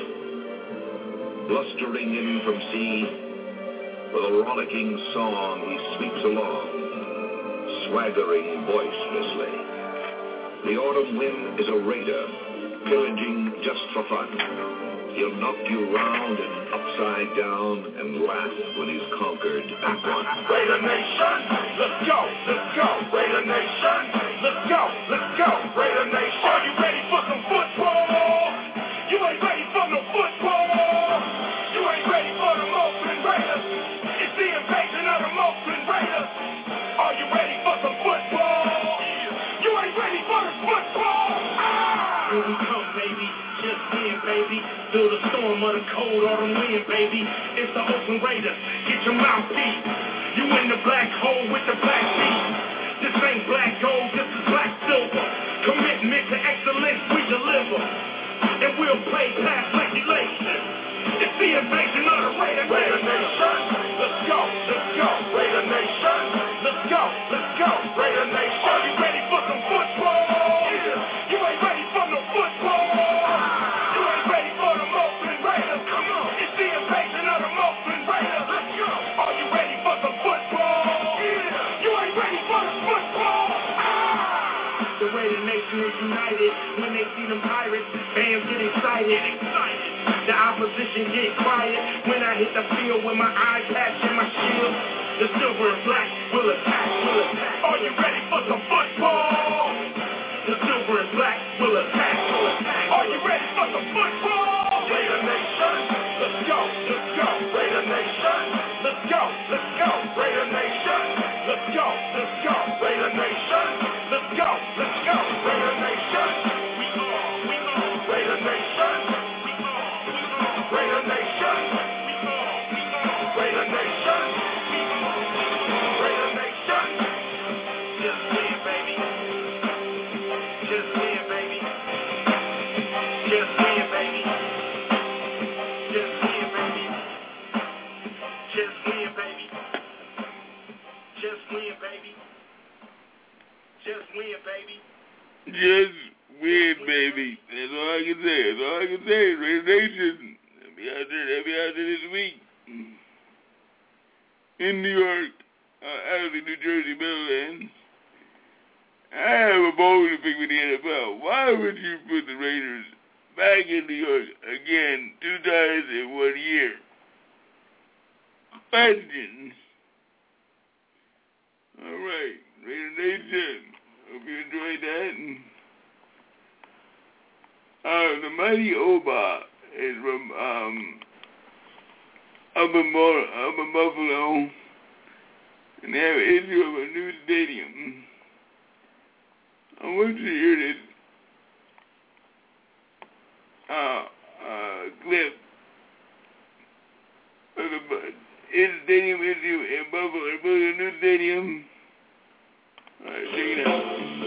blustering in from sea. With a rollicking song he sweeps along, swaggering boisterously. The autumn wind is a raider, pillaging just for fun. He'll knock you round and upside down and laugh when he's conquered and won. Raider Nation, let's go, let's go. Raider Nation, let's go, let's go. Raider Nation, are you ready for some football? You ain't ready for no football. You ain't ready for the Oakland Raiders. It's the invasion of the Oakland Raiders. Are you ready for some football? You ain't ready for the football. Ah! Here we come, baby. Just in, baby. Feel the storm of the cold autumn wind, baby. It's the Oakland Raiders. Get your mouthpiece. You in the black hole with the black feet. This ain't black gold, this is black silver. Commitment to excellence, we deliver. And we'll play past regulation. It's the invasion of the Raider, Raider Nation. Let's go, let's go. Raider Nation. Let's go, let's go. Raider Nation. Are you ready for some football? Yeah. You ain't ready for no football. You ain't ready for the Oakland Raiders. Come on. It's the invasion of the Oakland Raiders. Let's go. Are you ready for some football? Yeah. You ain't ready for the football. Ah! The Raider Nation is united. When they see them pirates, fans get excited. Excited. The opposition get quiet when I hit the field with my eye patch and my shield. The silver and black will attack, will attack. Are you ready for some football? The silver and black will attack, will attack. Are you ready for some football? Raider Nation, let's go, let's go. Raider Nation, let's go, let's go. Raider Nation, let's go, let's go. Raider Nation, let's go, let's go. Raider Nation, we all, we all. Raider Nation. Raider Nation, we all, we all. Raider Nation, we all. Raider Nation, just win, baby. Just win, baby. Just win, baby. Just win, baby. Just win, baby. Just win, baby. Just win, baby. Just win, baby. That's all I can say. That's all I can say. Raider Nation. Be out there, they'll be out there this week. In New York, uh, actually New Jersey, Maryland. I have a bone to pick with the N F L. Why would you put the Raiders back in New York again two times in one year? Question. All right, Raider Nation. Hope you enjoyed that. Uh, the mighty Oba is from um, up in, up in Buffalo, and they have an issue of a new stadium. I want you to hear this uh, uh, clip of the in stadium issue in Buffalo. They're building a new stadium. All right, check it out.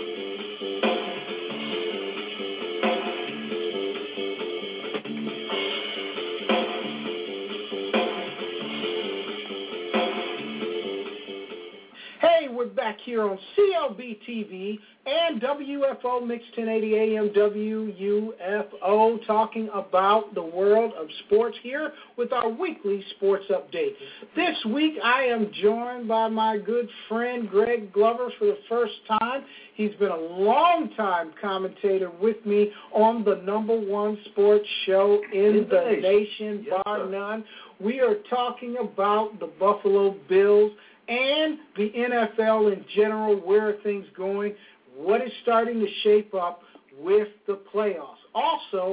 We're back here on C L B T V and W F O Mix ten eighty A M W U F O, talking about the world of sports here with our weekly sports update. This week I am joined by my good friend Greg Glover for the first time. He's been a long-time commentator with me on the number one sports show in, in the, the nation, nation yes, bar sir. none. We are talking about the Buffalo Bills and the N F L in general. Where are things going? What is starting to shape up with the playoffs? Also,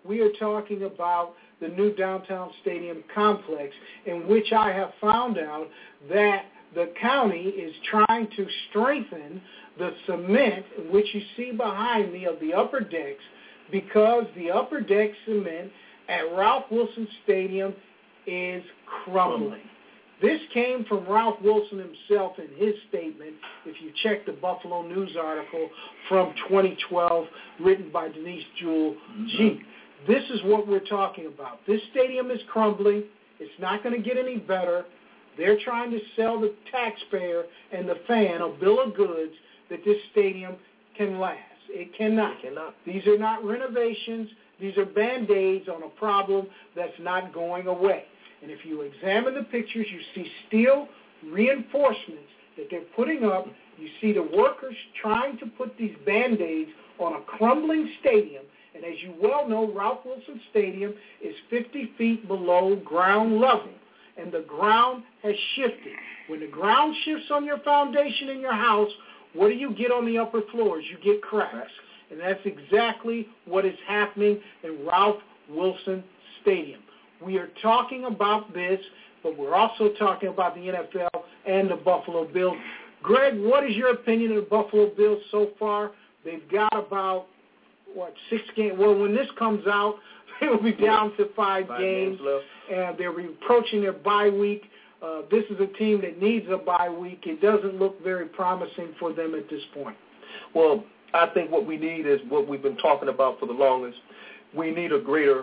We are talking about the new downtown stadium complex, in which I have found out that the county is trying to strengthen the cement, which you see behind me, of the upper decks, because the upper deck cement at Ralph Wilson Stadium is crumbling. This came from Ralph Wilson himself in his statement, if you check the Buffalo News article from twenty twelve, written by Denise Jewell G. This is what we're talking about. This stadium is crumbling. It's not going to get any better. They're trying to sell the taxpayer and the fan a bill of goods that this stadium can last. It cannot. It cannot. These are not renovations. These are Band-Aids on a problem that's not going away. And if you examine the pictures, you see steel reinforcements that they're putting up. You see the workers trying to put these Band-Aids on a crumbling stadium. And as you well know, Ralph Wilson Stadium is fifty feet below ground level. And the ground has shifted. When the ground shifts on your foundation in your house, what do you get on the upper floors? You get cracks. And that's exactly what is happening in Ralph Wilson Stadium. We are talking about this, but we're also talking about the N F L and the Buffalo Bills. Greg, what is your opinion of the Buffalo Bills so far? They've got about, what, six games? Well, when this comes out, they will be down to five, five games, games and they're approaching their bye week. Uh, this is a team that needs a bye week. It doesn't look very promising for them at this point. Well, I think what we need is what we've been talking about for the longest. We need a greater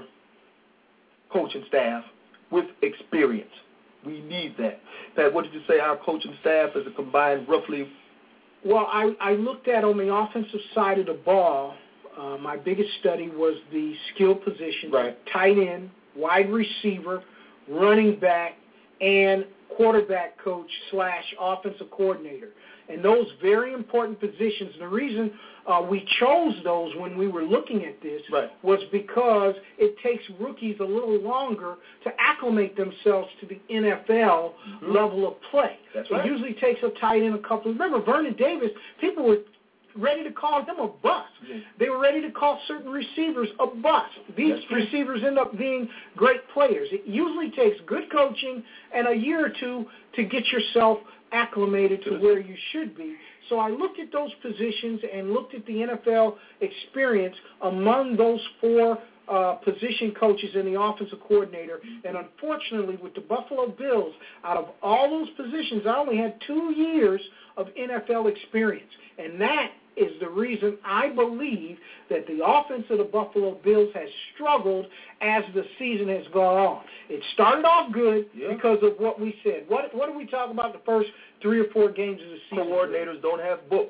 coaching staff with experience. We need that. Pat, what did you say our coaching staff is a combined roughly? Well, I, I looked at on the offensive side of the ball, uh, my biggest study was the skill positions, right. Tight end, wide receiver, running back, and quarterback coach slash offensive coordinator. And those very important positions, the reason uh, we chose those when we were looking at this right. was because it takes rookies a little longer to acclimate themselves to the N F L mm-hmm. level of play. That's it right. usually takes a tight end a couple. Remember, Vernon Davis, people were ready to call him a bust. Yeah. They were ready to call certain receivers a bust. These receivers end up being great players. It usually takes good coaching and a year or two to get yourself acclimated to where you should be. So I looked at those positions and looked at the N F L experience among those four uh, position coaches and the offensive coordinator. And unfortunately, with the Buffalo Bills, out of all those positions, I only had two years of N F L experience. And that is the reason I believe that the offense of the Buffalo Bills has struggled as the season has gone on. It started off good yeah. because of what we said. What what did we talk about the first three or four games of the season? Coordinators don't have book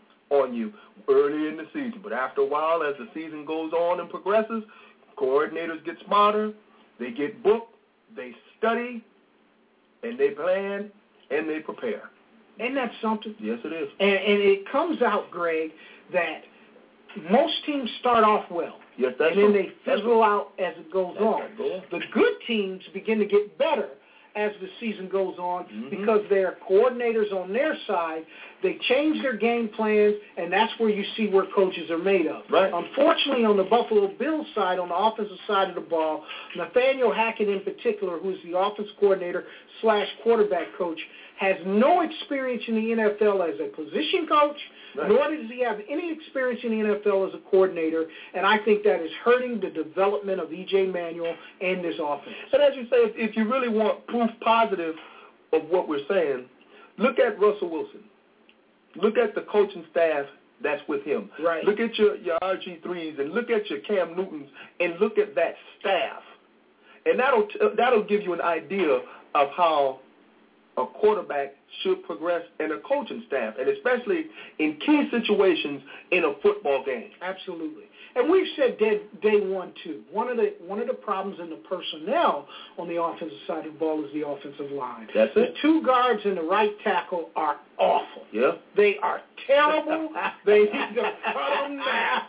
on you early in the season, but after a while, as the season goes on and progresses, coordinators get smarter, they get booked, they study, and they plan, and they prepare. Isn't that something? Yes, it is. And, and it comes out, Greg, that most teams start off well. Yes, that's And then true. they fizzle out as it goes that's on. Right. Go on. The good teams begin to get better as the season goes on mm-hmm. because their coordinators on their side, they change their game plans, and that's where you see where coaches are made of. Right. Unfortunately, on the Buffalo Bills side, on the offensive side of the ball, Nathaniel Hackett in particular, who's the offensive coordinator slash quarterback coach, has no experience in the N F L as a position coach, right. nor does he have any experience in the N F L as a coordinator, and I think that is hurting the development of E J Manuel and this offense. And as you say, if, if you really want proof positive of what we're saying, look at Russell Wilson. Look at the coaching staff that's with him. Right. Look at your, your R G threes and look at your Cam Newtons and look at that staff. And that'll, that'll give you an idea of how a quarterback should progress in a coaching staff, and especially in key situations in a football game. Absolutely. And we've said day, day one, too. One of the one of the problems in the personnel on the offensive side of the ball is the offensive line. That's the it. The two guards and the right tackle are awful. Yeah. They are terrible. They need to cut them down.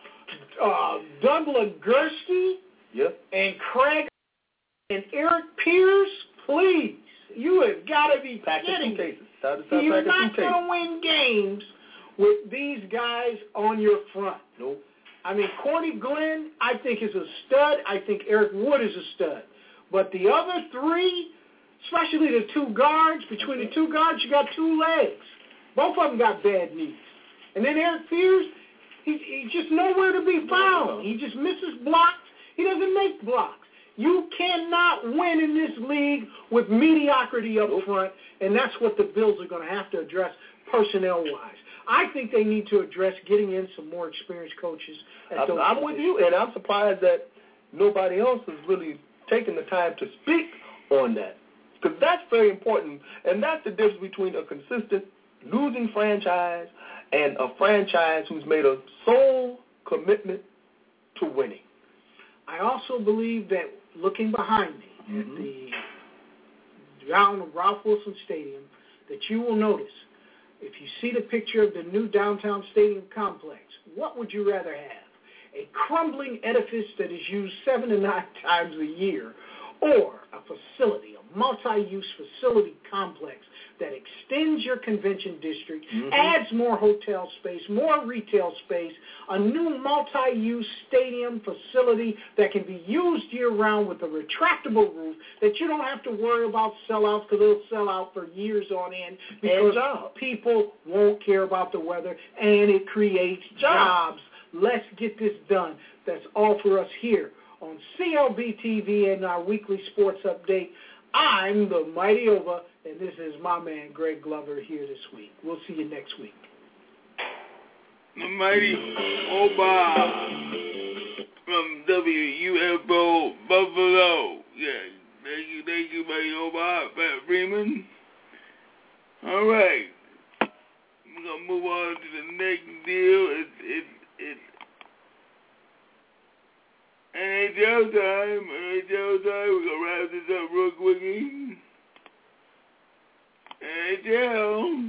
Uh, Doug Legursky yeah. and Craig and Eric Pierce, please. You have got to be kidding me. You're not going to win games with these guys on your front. Nope. I mean, Corny Glenn, I think, is a stud. I think Eric Wood is a stud. But the other three, especially the two guards, between the two guards, you got two legs. Both of them got bad knees. And then Eric Fears, he, he's just nowhere to be found. He just misses blocks. He doesn't make blocks. You cannot win in this league with mediocrity up front, and that's what the Bills are going to have to address personnel-wise. I think they need to address getting in some more experienced coaches. At those I'm with you, and I'm surprised that nobody else has really taken the time to speak on that, because that's very important, and that's the difference between a consistent losing franchise and a franchise who's made a sole commitment to winning. I also believe that looking behind me mm-hmm. at the ground of Ralph Wilson Stadium, that you will notice, if you see the picture of the new downtown stadium complex, what would you rather have? A crumbling edifice that is used seven to nine times a year, or a facility, a multi-use facility complex that extends your convention district, mm-hmm. adds more hotel space, more retail space, a new multi-use stadium facility that can be used year-round with a retractable roof that you don't have to worry about sellouts because it'll sell out for years on end because people won't care about the weather, and it creates jobs. Let's get this done. That's all for us here on C L B T V and our weekly sports update. I'm the Mighty Ova, and this is my man Greg Glover here this week. We'll see you next week. The Mighty Ova from W U F O Buffalo. Yeah, thank you, thank you, Mighty Ova, Pat Freeman. All right, we're gonna move on to the next deal. It's it's it's N H L time, N H L time, we're going to wrap this up real quickly. N H L.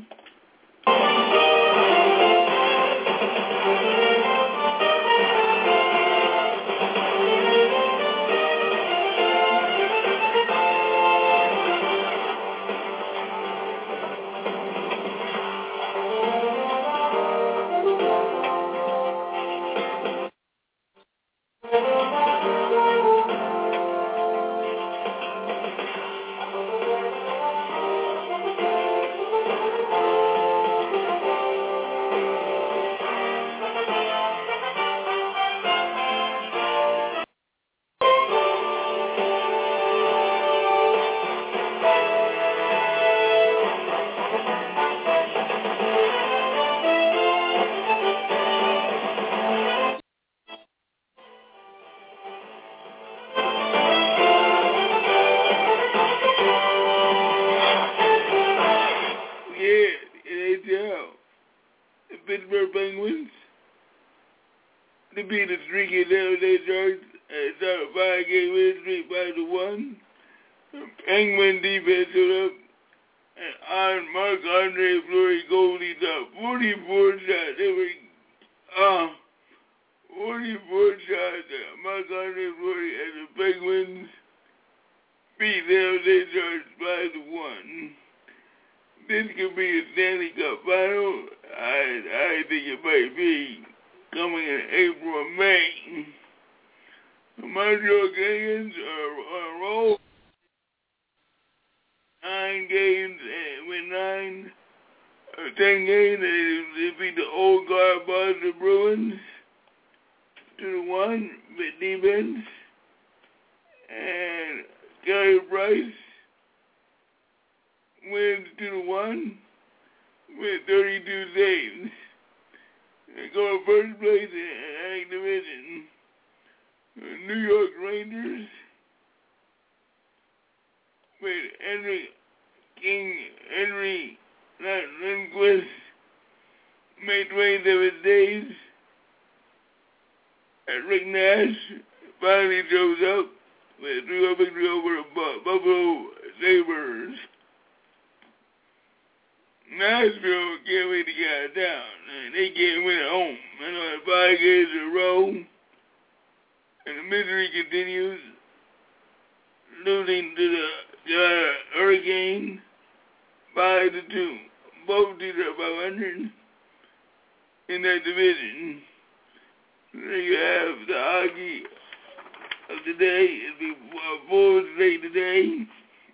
Then you have the hockey of the day. It'll be uh, Bulls Day today.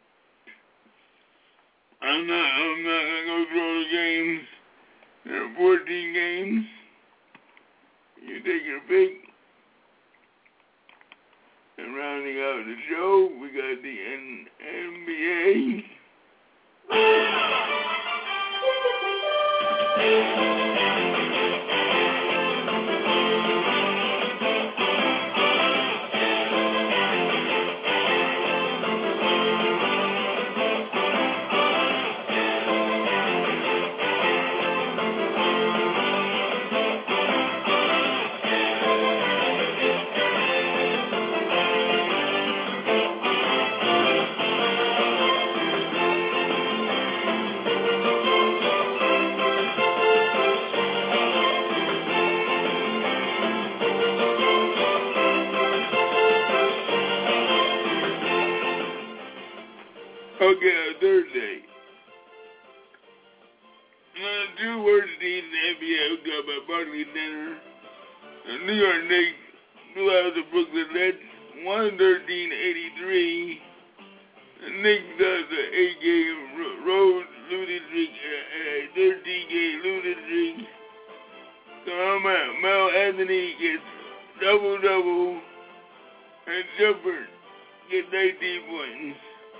I'm not, I'm not going to go through all the games. There are fourteen games. You take your pick. And rounding out the show, we got the N- N B A. Okay, on Thursday. Uh, two worst teams in the N B A hooked up at Barclays Center. The New York Knicks blew out the Brooklyn Nets one thirteen eighty-three. The Knicks does the eight-game road losing streak, a thirteen-game losing streak. So Mel Anthony gets double-double, and Shumpert gets nineteen points.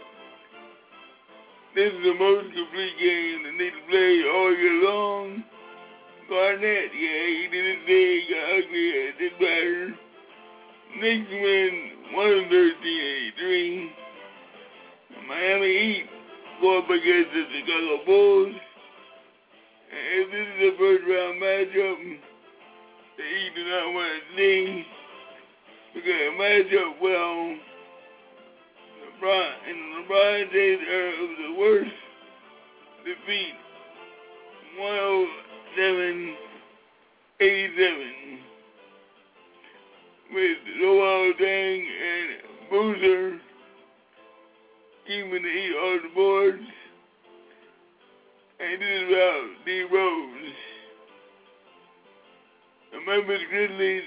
This is the most complete game the Knicks played all year long. Garnett, yeah, he didn't say he got ugly, it didn't matter. Knicks win one thirteen eighty-three. Miami Heat go up against the Chicago Bulls. And if this is a first round matchup, the Heat do not want to see because it match up well. LeBron, in LeBron James' era, it was the worst defeat. one oh seven eighty-seven. With Noel Deng and Boozer keeping the Heat on the boards. And this is about D Rose. The Memphis Grizzlies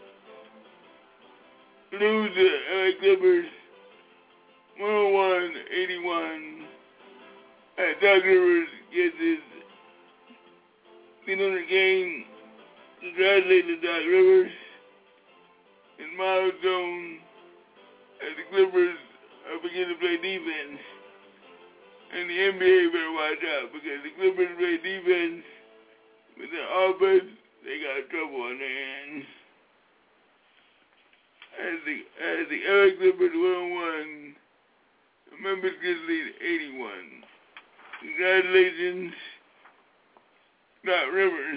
lose to L A Clippers one oh one eighty-one. And Doc Rivers gets his three hundred game. Congratulations to Doc Rivers and milestone as the Clippers are beginning to play defense. And the N B A better watch out because the Clippers play defense with the offense, they got trouble on their hands. As the as the L A Clippers one oh one, the Memphis Grizzlies eighty-one. Congratulations, Doc Rivers.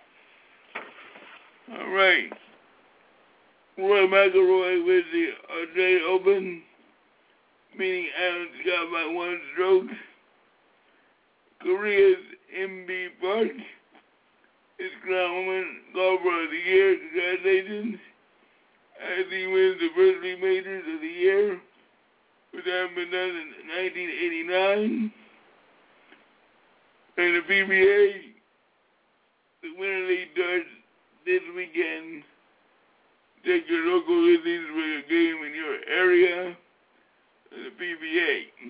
All right. Roy McIlroy wins the Australian Open, beating Adam Scott by one stroke. Korea's M B Park is crowned Woman Golfer of the Year. Congratulations. As he wins the first three majors of the year, which haven't been done in nineteen eighty-nine. And the P B A, the Winter League starts this weekend. Check your local listings for your game in your area. The P B A.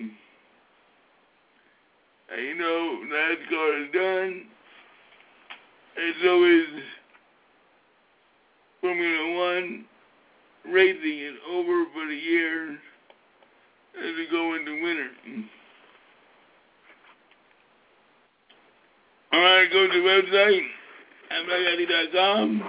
And you know, NASCAR is done. And so is Formula One. Racing is over for the year as we go into winter. All right, go to the website, am black addy dot com.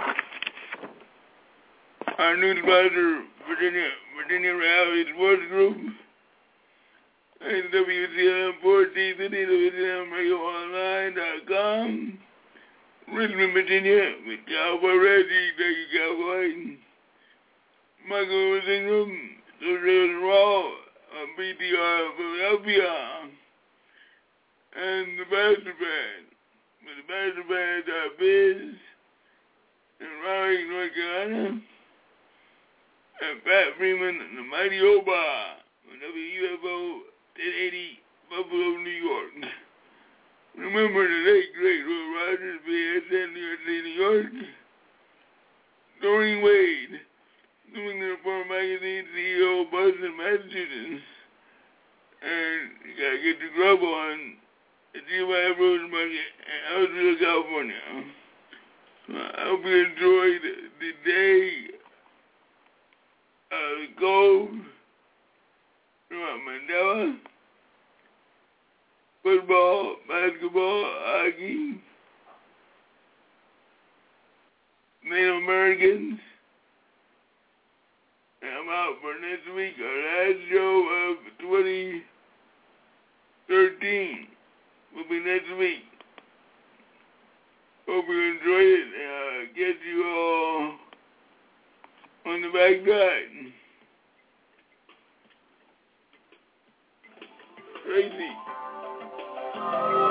Our news sponsor, Virginia, Virginia Reality Sports Group, and W C L M fourteen City, W C L M radio online dot com. Richmond, Virginia, with Cowboy Reggie, thank you, Cowboy. Michael Ingram, Social Raw, on B T R Philadelphia, and the Bachelor Band, with the Bachelor Band dot biz, in Raleigh, North Carolina, and Pat Freeman, and the Mighty Oba, on W U F O ten eighty, Buffalo, New York. Remember the late great Will Rogers, B S N, New York City, New York. Doreen Wade, New England Reformer Magazine C E O, Boston, Massachusetts. And you gotta get the grub on at G Y Rose Market in Ellisville, California. So I hope you enjoyed the day of the gold from Mandela. Football, basketball, hockey, Native Americans. And I'm out for next week, our last show of twenty thirteen will be next week. Hope you enjoy it and uh, get you all on the back side. Tracy.